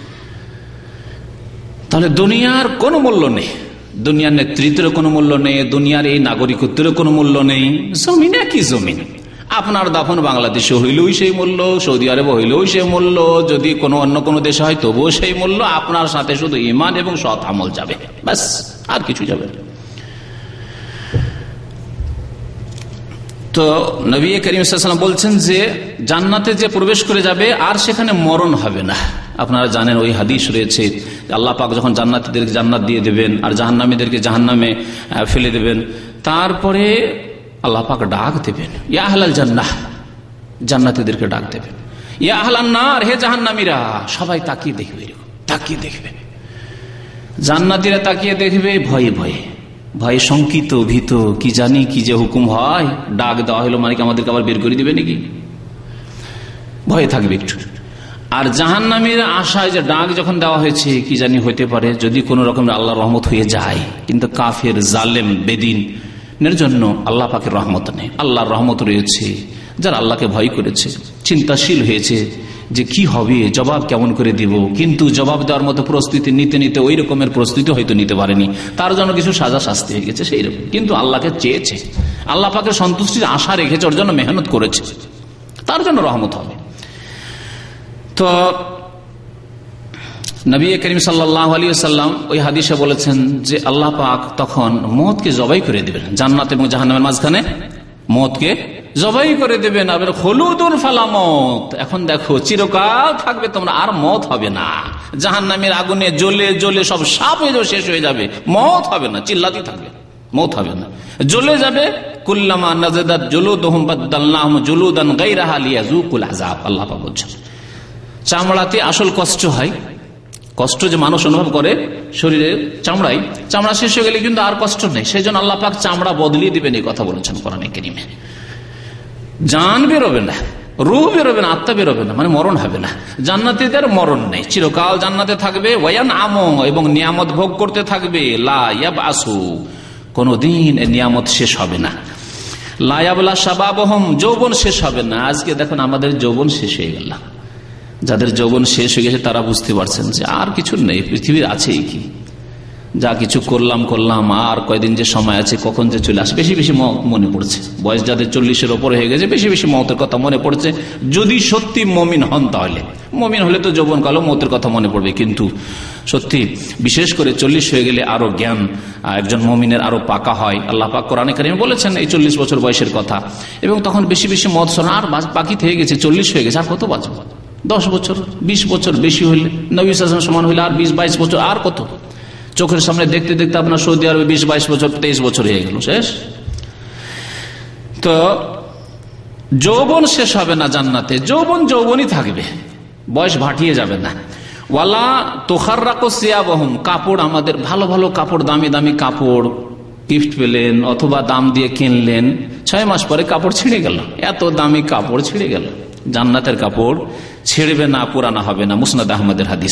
তাহলে দুনিয়ার কোনো মূল্য নেই, দুনিয়ার নেতৃত্বের কোনো মূল্য নেই, দুনিয়ার এই নাগরিকত্বের কোনো মূল্য নেই। জমিন একই জমিন, আপনার দাফন বাংলাদেশে হইলেও সেই মূল্য, সৌদি আরবে হইলেও সেই মূল্য, যদি কোনো অন্য কোনো দেশে হয় তবুও সেই মূল্য। আপনার সাথে শুধু ঈমান এবং সৎ আমল যাবে, ব্যাস, আর কিছু যাবে না। তো নবী করিম সাল্লাল্লাহু আলাইহি ওয়াসাল্লাম বলছেন যে জান্নাতে যে প্রবেশ করে যাবে আর সেখানে মরণ হবে না। আপনারা জানেন ওই হাদিস রয়েছে, আল্লাহ পাক যখন জান্নাতীদেরকে জান্নাত দিয়ে দেবেন আর জাহান্নামীদেরকে জাহান্নামে ফেলে দেবেন, তারপরে আল্লাহ পাক ডাক দেবেন, ইয়া আহলাল জান্নাহ, জান্নাতীদেরকে ডাক দেবেন, ইয়া আহলান নার, হে জাহান্নামীরা। সবাই তাকিয়ে দেখবে, তাকিয়ে দেখবে, জান্নাতীরা তাকিয়ে দেখবে ভয়ে ভয়ে, ভয়ে শঙ্কিত, ভীত, কি জানি কি যে হুকুম হয়, ডাক দেওয়া হলো মানে কি আমাদেরকে আবার বের করে দিবে নাকি, ভয়ে থাকবে একটু। আর জাহান্নামীর আশায় যে ডাক যখন দেওয়া হয়েছে, কি জানি হইতে পারে যদি কোন রকমের আল্লাহ রহমত হয়ে যায়, কিন্তু কাফের জালেম বেদিন এর জন্য আল্লাহ পাকের রহমত নেই। আল্লাহর রহমত রয়েছে যারা আল্লাহকে ভয় করেছে, চিন্তাশীল হয়েছে যে কি হবে, জবাব কেমন করে দিব, কিন্তু জবাব দেওয়ার মতো প্রস্তুতি নিতে নিতে ওই রকমের প্রস্তুতি হয়তো নিতে পারেনি, তার জন্য কিছু সাজা শাস্তি হয়ে গেছে সেই রকম। কিন্তু আল্লাহকে চেয়েছে, আল্লাহ পাকের সন্তুষ্টির আশা রেখেছে, ওর জন্য মেহনত করেছে, তার জন্য রহমত হবে। তো নবী করিম সাল্লাল্লাহু আলাইহি ওয়াসাল্লাম ওই হাদিসে বলেছেন যে আল্লাহ পাক তখন মওতকে জবাই করে দিবেন, জান্নাত এবং জাহান্নামের মাঝখানে মওতকে জবাই করে দেবেন। আবার খুলুদুন ফালা মওত, এখন দেখো চিরকাল থাকবে তোমরা, আর মওত হবে না। জাহান্নামের আগুনে জ্বলে জ্বলে সব সাপ হয়ে যাবে, শেষ হয়ে যাবে, মওত হবে না, চিল্লাতেই থাকবে, মওত হবে না, জ্বলে যাবে। কুল্লামা নাজাদাত জুলুদুহুম বাদদালনাহুম জুলুদান গায়রাহা লিয়াযুকুল আযাব, আল্লাহ পাক বলছেন। চামড়াতে আসল কষ্ট হয়, কষ্ট যে মানুষ অনুভব করে শরীরের চামড়ায়, চামড়া শেষ হয়ে গেলে কিন্তু আর কষ্ট নেই, সেই জন্য আল্লাহ পাক চামড়া বদলিয়ে দিবেন, এই কথা বলেছেন কোরআনে কারীমে। জান বেরোবে না, রূহ বেরোবে না, আত্মা বেরোবে না, মানে মরণ হবে না। জান্নাতীদের মরণ নেই, চিরকাল জান্নাতে থাকবে। ওয়ায়ান আমো, এবং নিয়ামত ভোগ করতে থাকবে। লা ইয়াবআসু, কোনদিন নিয়ামত শেষ হবে না। লা ইয়াবলা শাবাবহুম, যৌবন শেষ হবে না। আজকে দেখুন আমাদের যৌবন শেষ হয়ে গেল, যাদের যৌবন শেষ হয়ে গেছে তারা বুঝতে পারছেন যে আর কিছু নেই, পৃথিবীর আছেই কি, যা কিছু করলাম করলাম আর কয়দিন যে সময় আছে কখন যে চলে আসে। বেশি বেশি মত মনে পড়ছে, বয়স যাদের চল্লিশের ওপরে হয়ে গেছে বেশি বেশি মতের কথা মনে পড়ছে। যদি সত্যি মমিন হন তাহলে, মমিন হলে তো যৌবন কালো মতের কথা মনে পড়বে, কিন্তু সত্যি বিশেষ করে চল্লিশ হয়ে গেলে আরো জ্ঞান একজন মমিনের আরো পাকা হয়। আল্লাহ পাক কোরআনে কারিমে বলেছেন এই চল্লিশ বছর বয়সের কথা, এবং তখন বেশি বেশি মত শোনা। আর বাকি থেকে গেছে, চল্লিশ হয়ে গেছে, আর কত বাঁচব? দশ বছর বিশ বছর বেশি হইলে, নবী সাল্লাল্লাহু আলাইহি ওয়াসাল্লাম সমান হইলে আর বিশ বাইশ বছর, আর কত? চোখের সামনে দেখতে দেখতে আপনার সৌদি আরবে বিশ বাইশ বছর তেইশ বছর হয়ে গেল, শেষ। তো যৌবন শেষ হবে না জান্নাতে, যৌবন যৌবনই থাকবে, বয়স ভাটিয়ে যাবে না। ওয়ালা তোখাররাকু সিয়াবাহুম, কাপড় আমাদের ভালো ভালো কাপড়, দামি দামি কাপড় গিফট পেলেন অথবা দাম দিয়ে কিনলেন, ছয় মাস পরে কাপড় ছিঁড়ে গেল, এত দামি কাপড় ছিঁড়ে গেল। জান্নাতের কাপড় ছিঁড়বে না, পুরানা হবে না। মুসনাদ আহমদের হাদিস।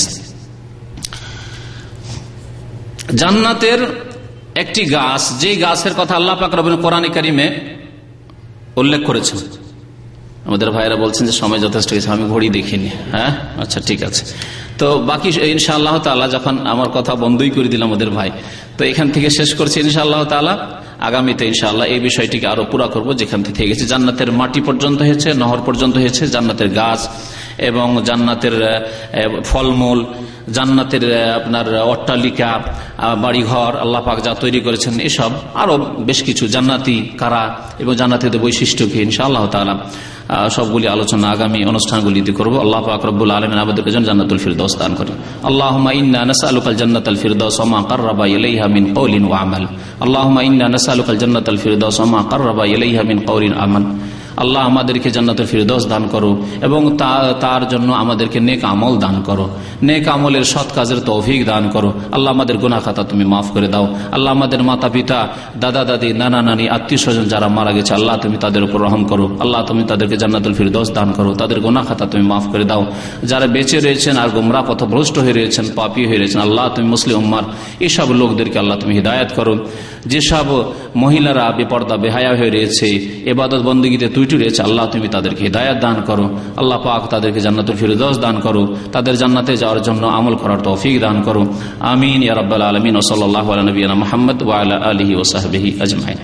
জান্নাতের একটি গাছ, যে গাছের কথা আল্লাহ পাক রব্বুল কোরআনে কারিমে উল্লেখ করেছেন। আমাদের ভাইয়েরা বলছেন যে সময় যথেষ্ট গেছে, আমি ঘড়ি দেখিনি। হ্যাঁ, আচ্ছা ঠিক আছে। তো বাকি ইনশাআল্লাহ তাআলা, যখন আমার কথা বন্ধই করে দিলাম আমাদের ভাই, তো এখান থেকে শেষ করছি ইনশাআল্লাহ তাআলা। আগামীতে ইনশাআল্লাহ এই বিষয়টিকে আরো পুরা করব, যেখান থেকে গেছে। জান্নাতের মাটি পর্যন্ত হয়েছে, নহর পর্যন্ত হয়েছে, জান্নাতের গাছ এবং জান্নাতের ফলমূল, জান্নাতের আপনার অট্টালিকা, বাড়িঘর আল্লাহ পাক যা তৈরি করেছেন, এসব আরো বেশ কিছু জান্নাতি কারা এবং জান্নাতীদের বৈশিষ্ট্যকে ইনশাআল্লাহ তাআলা সবগুলি আলোচনা আগামী অনুষ্ঠানগুলিতে করব। আল্লাহ পাক রব্বুল আলামিন আমাদেরকে যেন জান্নাতুল ফিরদাউস দান করেন। আল্লাহুম্মা ইন্না নাসআলুকাল জান্নাতাল ফিরদাউস ওয়া মা কাররাবা ইলাইহা মিন কওলিন ওয়া আমাল। আল্লাহুম্মা ইন্না নাসআলুকাল জান্নাতাল ফিরদাউস ওয়া মা কাররাবা ইলাইহা মিন কওলিন ওয়া আমাল। আল্লাহ আমাদেরকে জান্নাতুল ফিরদাউস দান করো এবং তার জন্য আমাদেরকে নেক আমল দান করো, নেক আমলের সৎ কাজের তৌফিক দান করো। আল্লাহ আমাদের গুনাহ খাতা তুমি মাফ করে দাও। আল্লাহ আমাদের মাতা পিতা, দাদা দাদি, নানা নানি, আত্মীয় স্বজন যারা মারা গেছে, আল্লাহ তুমি তাদের উপর রহম করো। আল্লাহ তুমি তাদেরকে জান্নাতুল ফিরদাউস দান করো, তাদের গুনাহ খাতা তুমি মাফ করে দাও। যারা বেঁচে রয়েছেন আর গোমরাহ পথভ্রষ্ট হয়ে রয়েছেন, পাপী হয়ে রয়েছেন, আল্লাহ তুমি মুসলিম উম্মার এসব লোকদেরকে আল্লাহ তুমি হিদায়াত করো। যেসব মহিলারা বেপর্দা বেহায়া হয়ে রয়েছে, ইবাদত বন্দেগীতে ত্রুটি রয়েছে, আল্লাহ তুমি তাদেরকে হিদায়াত দান করো। আল্লাহ পাক তাদেরকে জান্নাতুল ফিরদাউস দান করো, তাদের জান্নাতে যাওয়ার জন্য আমল করার তৌফিক দান করো। আমিন ইয়া রাব্বাল আলামিন। ওয়া সাল্লাল্লাহু আলা নবিয়িনা মুহাম্মদ ওয়া আলা আলিহি ওয়া সাহবিহি আজমাইন।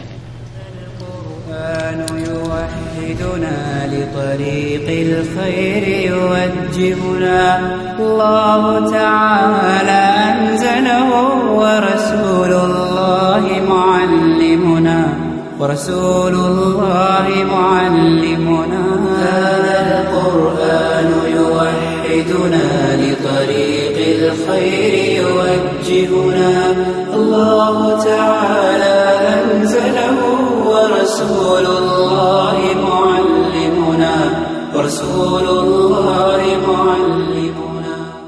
لطريق الخير يوجهنا الله تعالى أنزله ورسول الله معلمنا ورسول الله معلمنا هذا القرآن يوحدنا لطريق الخير يوجهنا الله تعالى أنزله ورسول الله معلمنا ورسول الله معلمنا